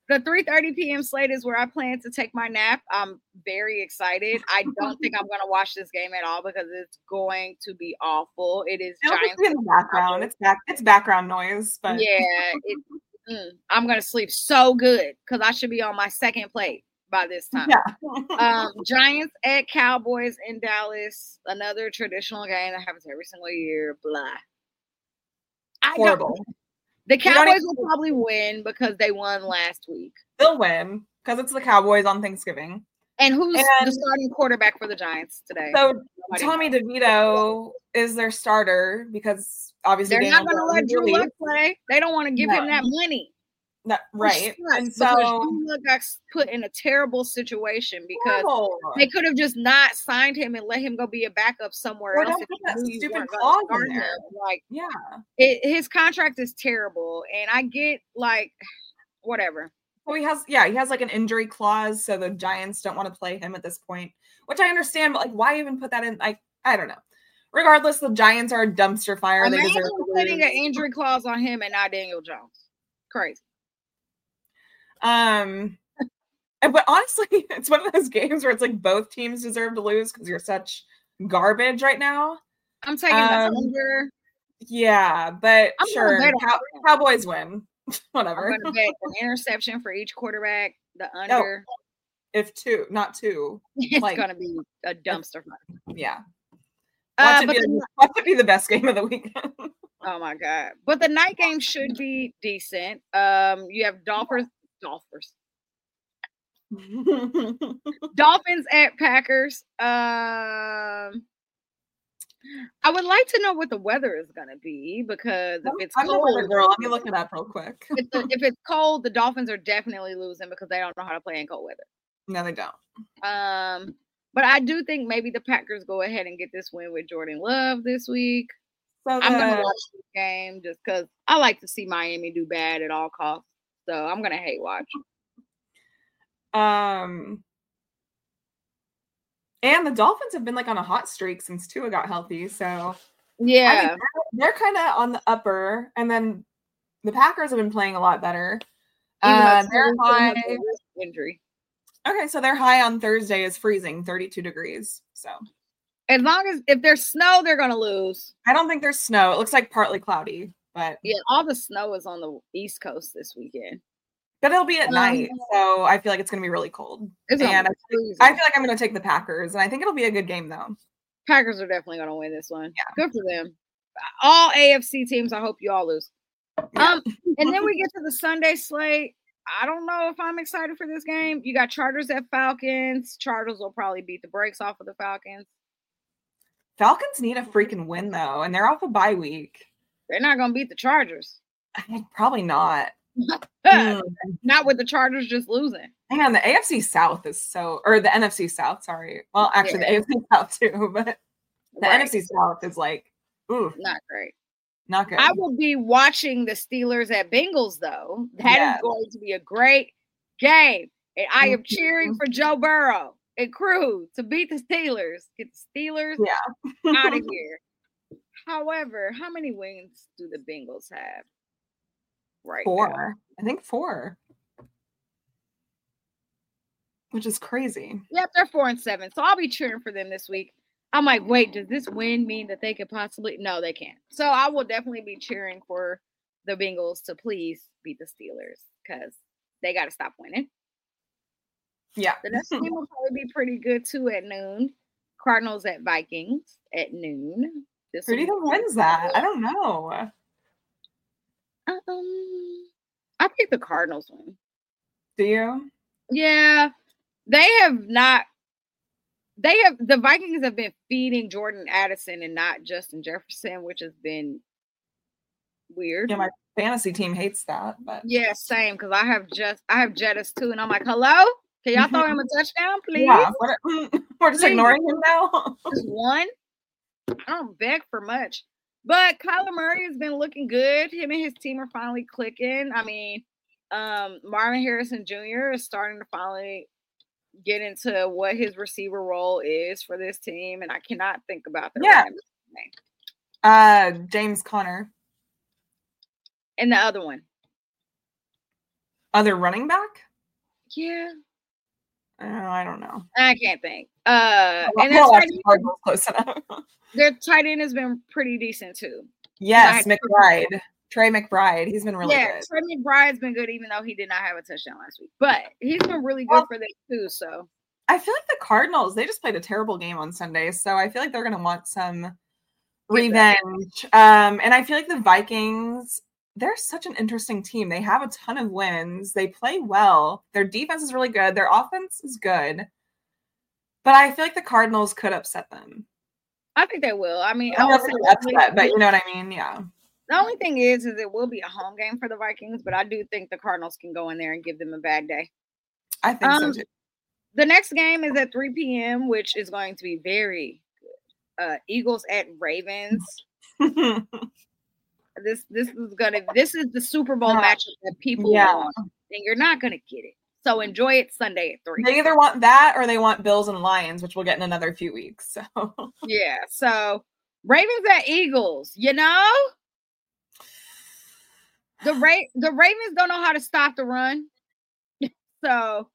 The 3:30 p.m. slate is where I plan to take my nap. I'm very excited. I don't think I'm going to watch this game at all because it's going to be awful. It is It'll Giants just be in the background. It's background noise, but yeah, I'm going to sleep so good because I should be on my second plate by this time. Yeah. Giants at Cowboys in Dallas, another traditional game that happens every single year. Blah. Horrible. The Cowboys will probably win because they won last week. They'll win because it's the Cowboys on Thanksgiving. And who's the starting quarterback for the Giants today? So Tommy DeVito is their starter because obviously they're not going to let Drew Luck play. They don't want to give him that money. Right. And so Drew Luck got put in a terrible situation because they could have just not signed him and let him go be a backup somewhere else. Don't put that stupid clause in there. Like, his contract is terrible, and I get like whatever. Well, he has like an injury clause, so the Giants don't want to play him at this point, which I understand. But like, why even put that in? Like, I don't know. Regardless, the Giants are a dumpster fire. Imagine putting an injury clause on him and not Daniel Jones. Crazy. But honestly, it's one of those games where it's like both teams deserve to lose because you're such garbage right now. I'm taking the under. Yeah, but sure, Cowboys win. Whatever. I'm going to bet an interception for each quarterback. The under. If two, not two. It's going to be a dumpster fire. Yeah. Watch it be the best game of the weekend. Oh my God. But the night game should be decent. You have Dolphins at Packers. I would like to know what the weather is going to be because if it's cold, weather girl. Let me look it up real quick. If it's cold, the Dolphins are definitely losing because they don't know how to play in cold weather. No, they don't. But I do think maybe the Packers go ahead and get this win with Jordan Love this week. So I'm going to watch this game just because I like to see Miami do bad at all costs. So I'm going to hate watch. And the Dolphins have been like on a hot streak since Tua got healthy. So yeah, they're kind of on the upper. And then the Packers have been playing a lot better. They're high injury. Okay, so their high on Thursday is freezing, 32 degrees. So as long as if there's snow, they're gonna lose. I don't think there's snow. It looks like partly cloudy, but yeah, all the snow is on the East Coast this weekend. But it'll be at night, so I feel like it's gonna be really cold. And I feel like I'm gonna take the Packers, and I think it'll be a good game though. Packers are definitely gonna win this one. Yeah, good for them. All AFC teams, I hope you all lose. Yeah. And then we get to the Sunday slate. I don't know if I'm excited for this game. You got Chargers at Falcons. Chargers will probably beat the brakes off of the Falcons. Falcons need a freaking win, though, and they're off a bye week. They're not going to beat the Chargers. Probably not. Not with the Chargers just losing. Man, the AFC South is or the NFC South, sorry. Well, actually, the AFC South too, but the NFC South is like, ooh. Not great. Not good. I will be watching the Steelers at Bengals, though. That is going to be a great game. And I am cheering for Joe Burrow and crew to beat the Steelers. Get the Steelers out of here. However, how many wins do the Bengals have? Right 4. now? I think 4. Which is crazy. Yep, they're 4-7. So I'll be cheering for them this week. I'm like, wait, does this win mean that they could possibly? No, they can't. So I will definitely be cheering for the Bengals to please beat the Steelers because they got to stop winning. Yeah. The next game will probably be pretty good too at noon. Cardinals at Vikings at noon. Who do you think wins that? I don't know. I think the Cardinals win. Do you? Yeah. The Vikings have been feeding Jordan Addison and not Justin Jefferson, which has been weird. Yeah, my fantasy team hates that. But yeah, same because I have Jettis too, and I'm like, hello, can y'all throw him a touchdown, please? Yeah, we're just ignoring him now. Just one. I don't beg for much, but Kyler Murray has been looking good. Him and his team are finally clicking. I mean, Marvin Harrison Jr. is starting to finally get into what his receiver role is for this team, and I cannot think about their name. James Conner. And the other one. Other running back? Yeah. I don't know. I can't think. And close enough. Their tight end has been pretty decent too. Yes, McBride. Trey McBride. He's been really good. Trey McBride's been good, even though he did not have a touchdown last week. But he's been really good for them too. So I feel like the Cardinals, they just played a terrible game on Sunday. So I feel like they're going to want some revenge. And I feel like the Vikings, they're such an interesting team. They have a ton of wins. They play well. Their defense is really good. Their offense is good. But I feel like the Cardinals could upset them. I think they will. I mean, I don't know upset, but you know what I mean? Yeah. The only thing is it will be a home game for the Vikings, but I do think the Cardinals can go in there and give them a bad day. I think so too. The next game is at 3 p.m., which is going to be very good. Eagles at Ravens. This is the Super Bowl matchup that people want, and you're not gonna get it. So enjoy it Sunday at 3. They either want that or they want Bills and Lions, which we'll get in another few weeks. So yeah. So Ravens at Eagles. You know, the Ravens don't know how to stop the run. So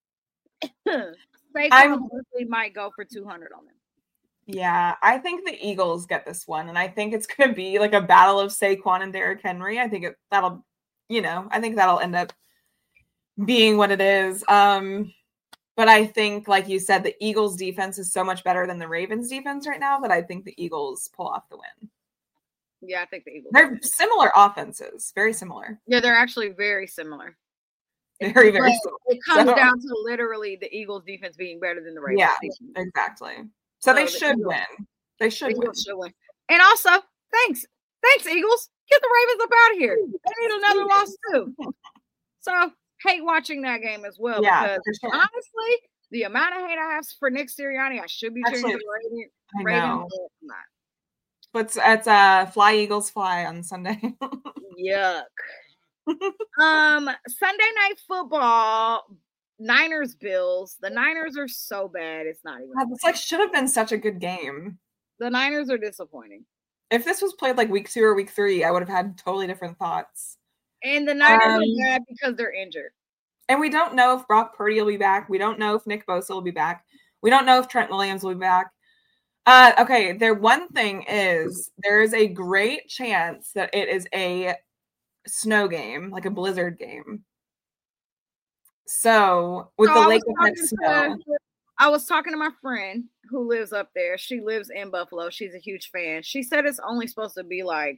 Saquon might go for 200 on them. Yeah, I think the Eagles get this one, and I think it's going to be like a battle of Saquon and Derrick Henry. I think that'll end up being what it is. But I think, like you said, the Eagles' defense is so much better than the Ravens' defense right now that I think the Eagles pull off the win. Yeah, I think the Eagles. They're similar offenses, very similar. Yeah, they're actually very similar. Very, very similar. It comes down to literally the Eagles' defense being better than the Ravens' defense. Exactly. So they should win. They should win. And also, thanks, Eagles. Get the Ravens up out of here. They need another loss too. So hate watching that game as well. Yeah, because honestly, the amount of hate I have for Nick Sirianni, I should be cheering for the Ravens. But it's Fly Eagles Fly on Sunday. Yuck. Sunday Night Football. Niners Bills. The Niners are so bad. It's not even. It's should have been such a good game. The Niners are disappointing. If this was played like week 2 or week 3, I would have had totally different thoughts. And the Niners are bad because they're injured. And we don't know if Brock Purdy will be back. We don't know if Nick Bosa will be back. We don't know if Trent Williams will be back. Okay, one thing is there is a great chance that it is a snow game, like a blizzard game. So with the Lake Effect snow. I was talking to my friend who lives up there. She lives in Buffalo. She's a huge fan. She said it's only supposed to be like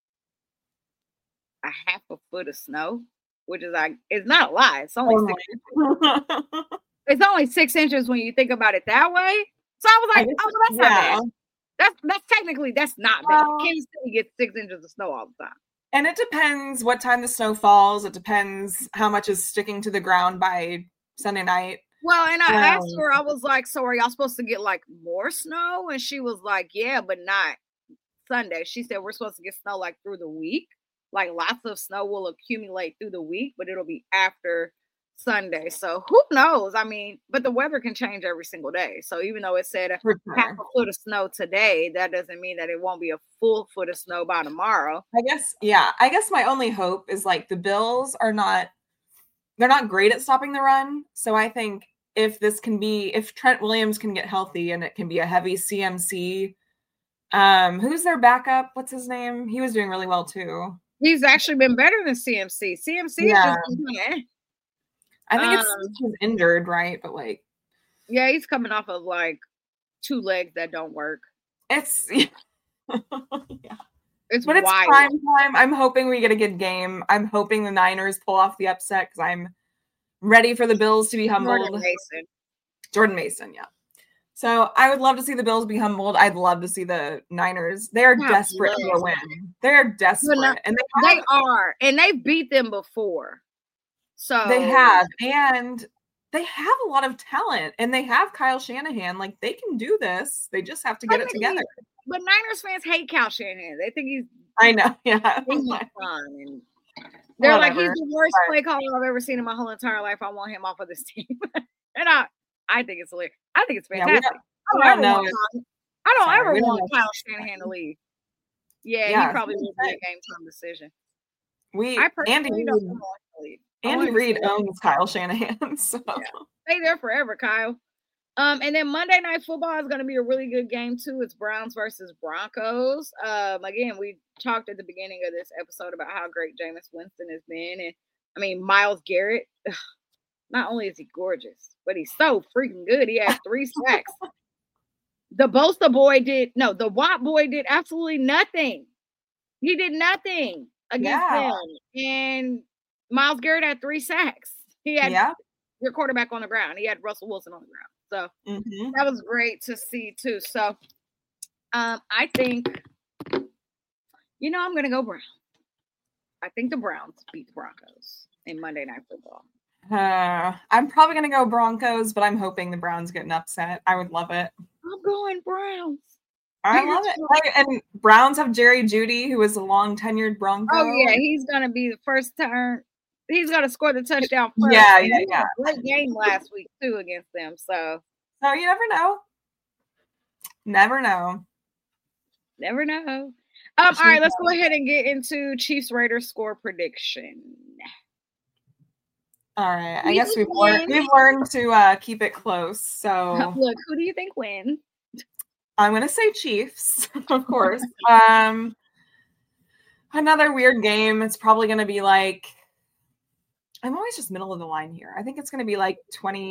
a half a foot of snow, which is like, it's not a lot. It's only 6 inches. It's only 6 inches when you think about it that way. So I was like, that's not bad. That's not bad. Kansas City gets 6 inches of snow all the time. And it depends what time the snow falls. It depends how much is sticking to the ground by Sunday night. Well, and I asked her, I was like, so are y'all supposed to get like more snow? And she was like, yeah, but not Sunday. She said we're supposed to get snow like through the week. Like lots of snow will accumulate through the week, but it'll be after Sunday. So who knows? I mean, but the weather can change every single day. So even though it said half a foot of snow today, that doesn't mean that it won't be a full foot of snow by tomorrow. I guess my only hope is like the Bills they're not great at stopping the run. So I think if Trent Williams can get healthy and it can be a heavy CMC, who's their backup? What's his name? He was doing really well too. He's actually been better than CMC. CMC is just I think he's injured, right? But like, yeah, he's coming off of like 2 legs that don't work. It's It's prime time. I'm hoping we get a good game. I'm hoping the Niners pull off the upset because I'm ready for the Bills to be humbled. Jordan Mason, yeah. So I would love to see the Bills be humbled. I'd love to see the Niners. They are desperate for a win. They are desperate, and they are, and they beat them before. So they have, and they have a lot of talent, and they have Kyle Shanahan. Like they can do this. They just have to get it together. But Niners fans hate Kyle Shanahan. They think he's. I know, yeah. He's not fun, and they're like, he's the worst play caller I've ever seen in my whole entire life. I want him off of this team, and I think it's hilarious. I think it's fantastic. I don't ever want Kyle Shanahan to leave. Yeah, he probably will be a game time decision. Andy don't want to leave. Andy Reid owns Kyle Shanahan. So stay there forever, Kyle. And then Monday Night Football is going to be a really good game too. It's Browns versus Broncos. Again, we talked at the beginning of this episode about how great Jameis Winston has been, and I mean Myles Garrett. Not only is he gorgeous, but he's so freaking good. He had 3 sacks. The Watt boy did absolutely nothing. He did nothing against them, and Myles Garrett had 3 sacks. He had your quarterback on the ground. He had Russell Wilson on the ground. So that was great to see too. So I think, I'm going to go Browns. I think the Browns beat the Broncos in Monday Night Football. I'm probably going to go Broncos, but I'm hoping the Browns get an upset. I would love it. I'm going Browns. I love it. And Browns have Jerry Jeudy, who is a long tenured Bronco. Oh, yeah. He's going to be the first turn. He's going to score the touchdown first. Yeah. Great game last week, too, against them. So you never know. Never know. All right, let's go ahead and get into Chiefs-Raiders score prediction. All right. I guess we've learned to keep it close. So look, who do you think wins? I'm going to say Chiefs, of course. Another weird game. It's probably going to be like, I'm always just middle of the line here. I think it's going to be like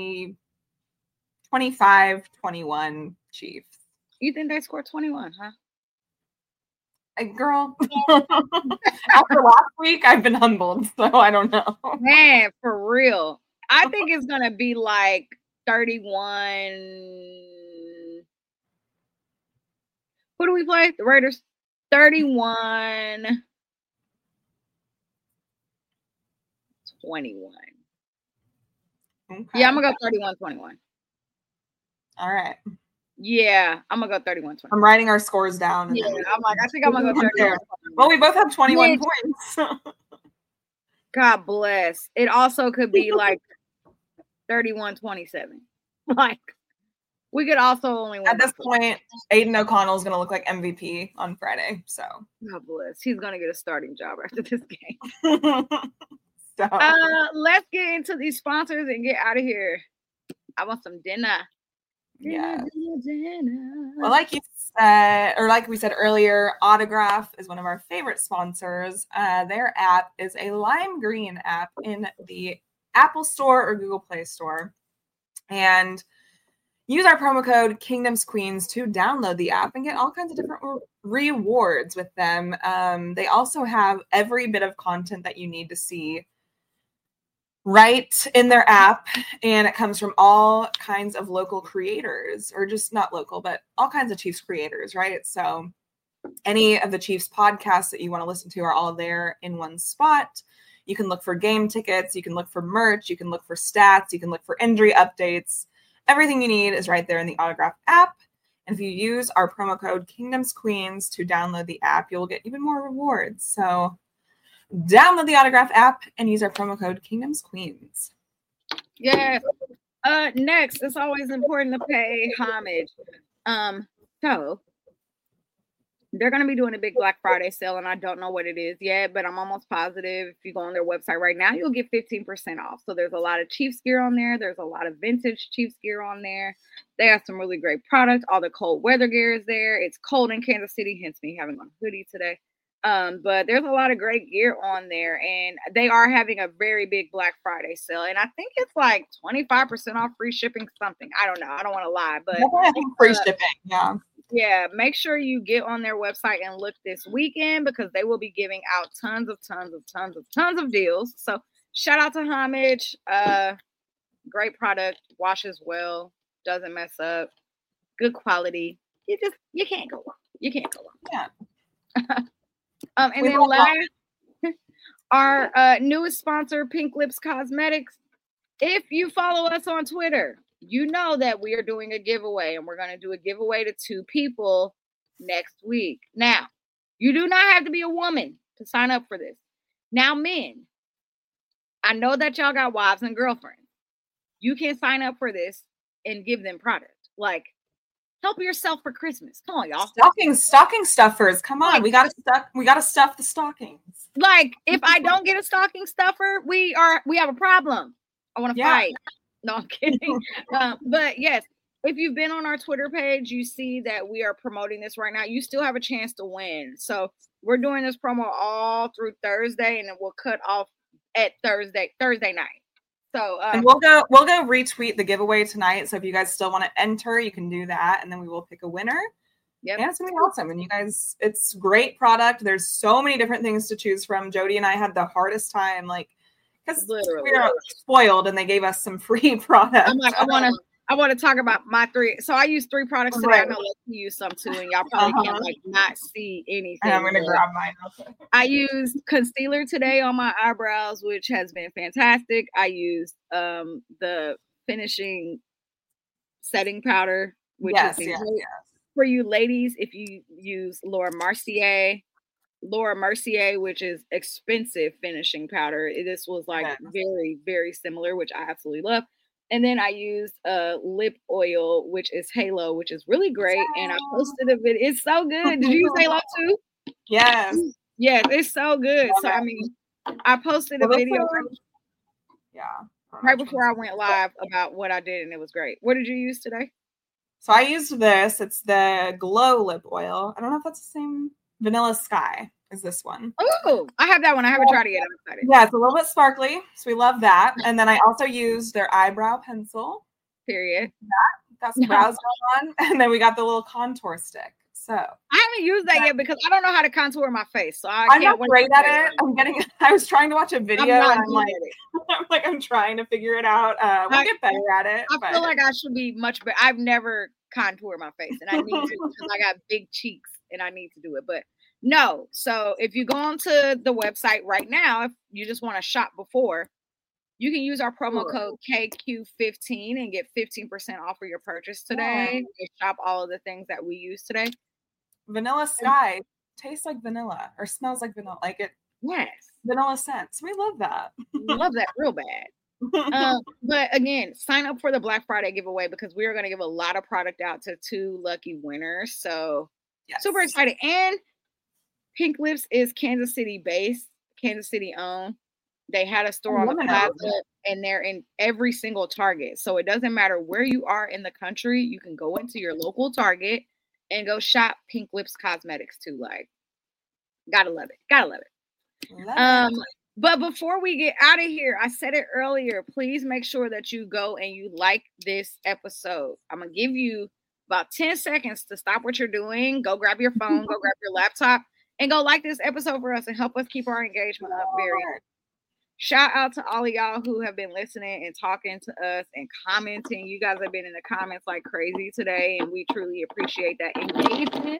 25-21 Chiefs. You think they score 21, huh? Girl, after last week, I've been humbled, so I don't know. Man, for real. I think it's going to be like 31. Who do we play? The Raiders. 31. 21. Okay. Yeah, I'm going to go 31-21. All right. Yeah, I'm going to go 31-21. I'm writing our scores down. Yeah, I think I'm going to go 31. Well, we both have 21 points. God bless. It also could be like 31-27. Like, we could also only win. At this point, Aiden O'Connell is going to look like MVP on Friday. So, God bless. He's going to get a starting job after this game. So, let's get into these sponsors and get out of here. I want some dinner. Yeah. Dinner. Well, like you said, or like we said earlier, Autograph is one of our favorite sponsors. Their app is a lime green app in the Apple Store or Google Play Store. And use our promo code Kingdoms Queens to download the app and get all kinds of different rewards with them. They also have every bit of content that you need to see right in their app, and it comes from all kinds of local creators, or just not local, but all kinds of Chiefs creators, right? So any of the Chiefs podcasts that you want to listen to are all there in one spot. You can look for game tickets, you can look for merch, you can look for stats, you can look for injury updates. Everything you need is right there in the Autograph app. And if you use our promo code Kingdoms Queens to download the app, you'll get even more rewards. So download the Autograph app and use our promo code Kingdoms Queens. Yeah. Next, it's always important to pay homage. So they're going to be doing a big Black Friday sale, and I don't know what it is yet, but I'm almost positive if you go on their website right now, you'll get 15% off. So there's a lot of Chiefs gear on there. There's a lot of vintage Chiefs gear on there. They have some really great products. All the cold weather gear is there. It's cold in Kansas City, hence me having on a hoodie today. But there's a lot of great gear on there, and they are having a very big Black Friday sale. And I think it's like 25% off, free shipping, something. I don't know. I don't want to lie, but free shipping. Yeah. Yeah. Make sure you get on their website and look this weekend, because they will be giving out tons of deals. So shout out to Homage. Great product, washes well, doesn't mess up, good quality. You can't go wrong. You can't go wrong. Yeah. And then last, our newest sponsor, Pink Lips Cosmetics. If you follow us on Twitter, you know that we are doing a giveaway, and we're going to do a giveaway to 2 people next week. Now, you do not have to be a woman to sign up for this. Now, men, I know that y'all got wives and girlfriends. You can sign up for this and give them product. Like, Help yourself for Christmas. Come on, y'all. Stocking stuffers. Come on. We gotta stuff the stockings. Like, if I don't get a stocking stuffer, we have a problem. I want to fight. No, I'm kidding. But yes, if you've been on our Twitter page, you see that we are promoting this right now. You still have a chance to win. So we're doing this promo all through Thursday, and then we'll cut off at Thursday night. So and we'll go retweet the giveaway tonight. So if you guys still want to enter, you can do that, and then we will pick a winner. Yeah, it's gonna be awesome. And you guys, it's great product. There's so many different things to choose from. Jody and I had the hardest time, like, because we are spoiled, and they gave us some free products. I'm like, I want to talk about my 3. So I use 3 products today. I know you use some too, and y'all probably can't like not see anything. And I'm gonna grab mine. I used concealer today on my eyebrows, which has been fantastic. I used the finishing setting powder, which is great. For you ladies, if you use Laura Mercier, which is expensive finishing powder. This was like very, very similar, which I absolutely love. And then I used lip oil, which is Halo, which is really great. And I posted a video. It's so good. Did you use Halo too? Yes. Yes, it's so good. So I mean, I posted a video. Right before I went live about what I did, and it was great. What did you use today? So I used this. It's the Glow Lip Oil. I don't know if that's the same. Vanilla Sky is this one. Oh, I have that one. I haven't tried it yet. I'm excited. Yeah, it's a little bit sparkly, so we love that. And then I also used their eyebrow pencil. Period. Got some brows on, and then we got the little contour stick. So I haven't used that yet because I don't know how to contour my face. So I'm not great at it. I was trying to watch a video, and I'm trying to figure it out. We'll get better at it. I feel like I should be much better. I've never contoured my face, and I need to because I got big cheeks, and I need to do it. But no. So if you go onto the website right now, if you just want to shop before, you can use our promo code KQ15 and get 15% off of your purchase today. And shop all of the things that we use today. Vanilla Sky tastes like vanilla or smells like vanilla. Like it. Yes. Vanilla scents. We love that. Love that real bad. But again, sign up for the Black Friday giveaway because we are going to give a lot of product out to 2 lucky winners. So super excited. And Pink Lips is Kansas City based, Kansas City owned. They had a store on the plaza, and they're in every single Target. So it doesn't matter where you are in the country. You can go into your local Target and go shop Pink Lips Cosmetics too. Like, gotta love it. Gotta love it. But before we get out of here, I said it earlier, please make sure that you go and you like this episode. I'm going to give you about 10 seconds to stop what you're doing. Go grab your phone, go grab your laptop, and go like this episode for us and help us keep our engagement up. Shout out to all of y'all who have been listening and talking to us and commenting. You guys have been in the comments like crazy today, and we truly appreciate that engagement.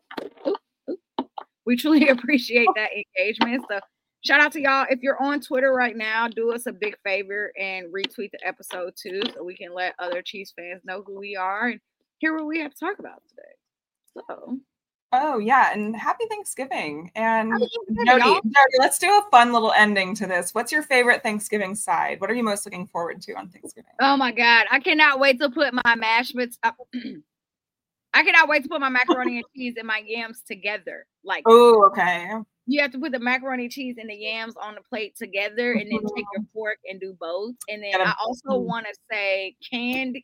We truly appreciate that engagement. So shout out to y'all. If you're on Twitter right now, do us a big favor and retweet the episode too, so we can let other Chiefs fans know who we are and hear what we have to talk about today. So. Oh, yeah. And happy Thanksgiving. And Jody, let's do a fun little ending to this. What's your favorite Thanksgiving side? What are you most looking forward to on Thanksgiving? Oh, my God. I cannot wait to put my I cannot wait to put my macaroni and cheese and my yams together. Like, oh, okay. You have to put the macaroni and cheese and the yams on the plate together and then take your fork and do both. And then I also want to say canned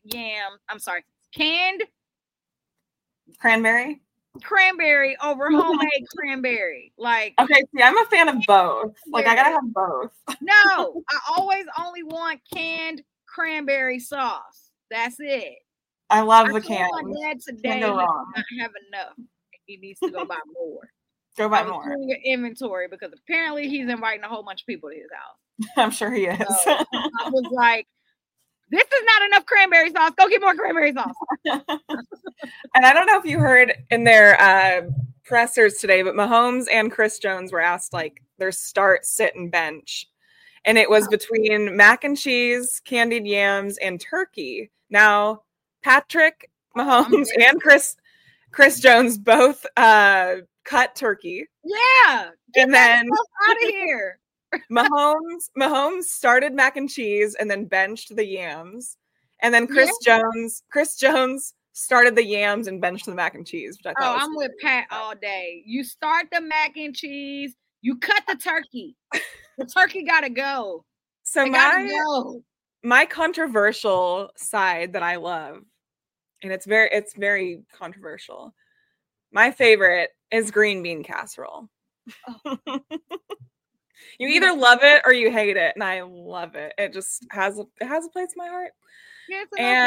cranberry over homemade cranberry. Like, okay, see, I'm a fan of both. Like, I gotta have both. No, I always only want canned cranberry sauce. That's it. I love the can. My dad today does not have enough. He needs to go buy more. Go buy more. Doing your inventory because apparently he's inviting a whole bunch of people to his house. I'm sure he is. So I was like, this is not enough cranberry sauce. Go get more cranberry sauce. And I don't know if you heard in their pressers today, but Mahomes and Chris Jones were asked like their start, sit, and bench. And it was between mac and cheese, candied yams, and turkey. Now, Patrick Mahomes and Chris Jones both cut turkey. Yeah. And then out of here. Mahomes started mac and cheese and then benched the yams. And then Chris Jones started the yams and benched the mac and cheese, which I thought I'm with Pat all day. You start the mac and cheese, you cut the turkey. The turkey gotta go. So my controversial side that I love, and it's very controversial. My favorite is green bean casserole. Oh. You either love it or you hate it, and I love it. It just has a place in my heart. Yes,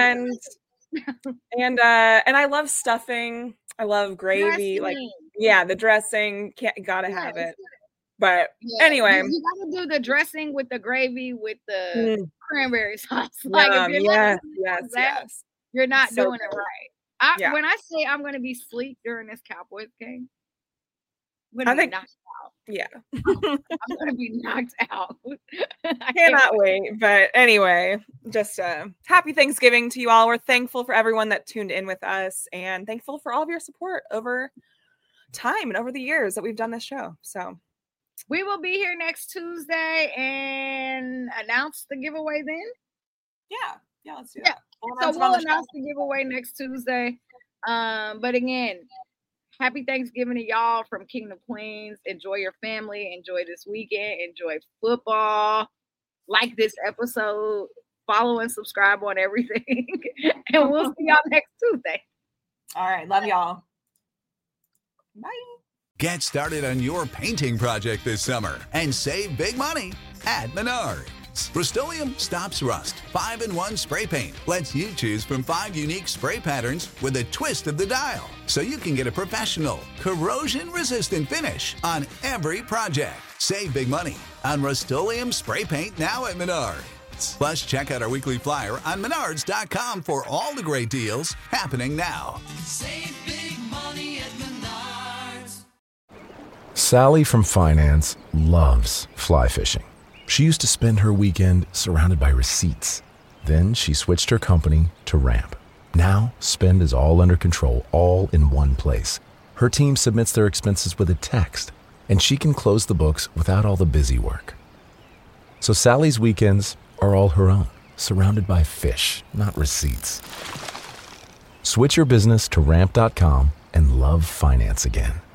and I love stuffing. I love gravy. Dressing. The dressing. Gotta have it. But anyway, you gotta do the dressing with the gravy with the cranberry sauce. Yes. You're not doing it right. When I say I'm gonna be sleep during this Cowboys game, I think knocked out. Yeah, I'm gonna be knocked out. I cannot wait. But anyway, just happy Thanksgiving to you all. We're thankful for everyone that tuned in with us, and thankful for all of your support over time and over the years that we've done this show. So we will be here next Tuesday and announce the giveaway then. Yeah, let's do that. We'll announce the giveaway next Tuesday. But again, happy Thanksgiving to y'all from Kingdom Queens. Enjoy your family. Enjoy this weekend. Enjoy football. Like this episode. Follow and subscribe on everything. And we'll see y'all next Tuesday. All right. Love y'all. Bye. Get started on your painting project this summer and save big money at Menards. Rust-Oleum Stops Rust 5-in-1 spray paint lets you choose from 5 unique spray patterns with a twist of the dial, so you can get a professional, corrosion-resistant finish on every project. Save big money on Rust-Oleum spray paint now at Menards. Plus, check out our weekly flyer on Menards.com for all the great deals happening now. Save big money at Menards. Sally from finance loves fly fishing. She used to spend her weekend surrounded by receipts. Then she switched her company to Ramp. Now, spend is all under control, all in one place. Her team submits their expenses with a text, and she can close the books without all the busy work. So Sally's weekends are all her own, surrounded by fish, not receipts. Switch your business to Ramp.com and love finance again.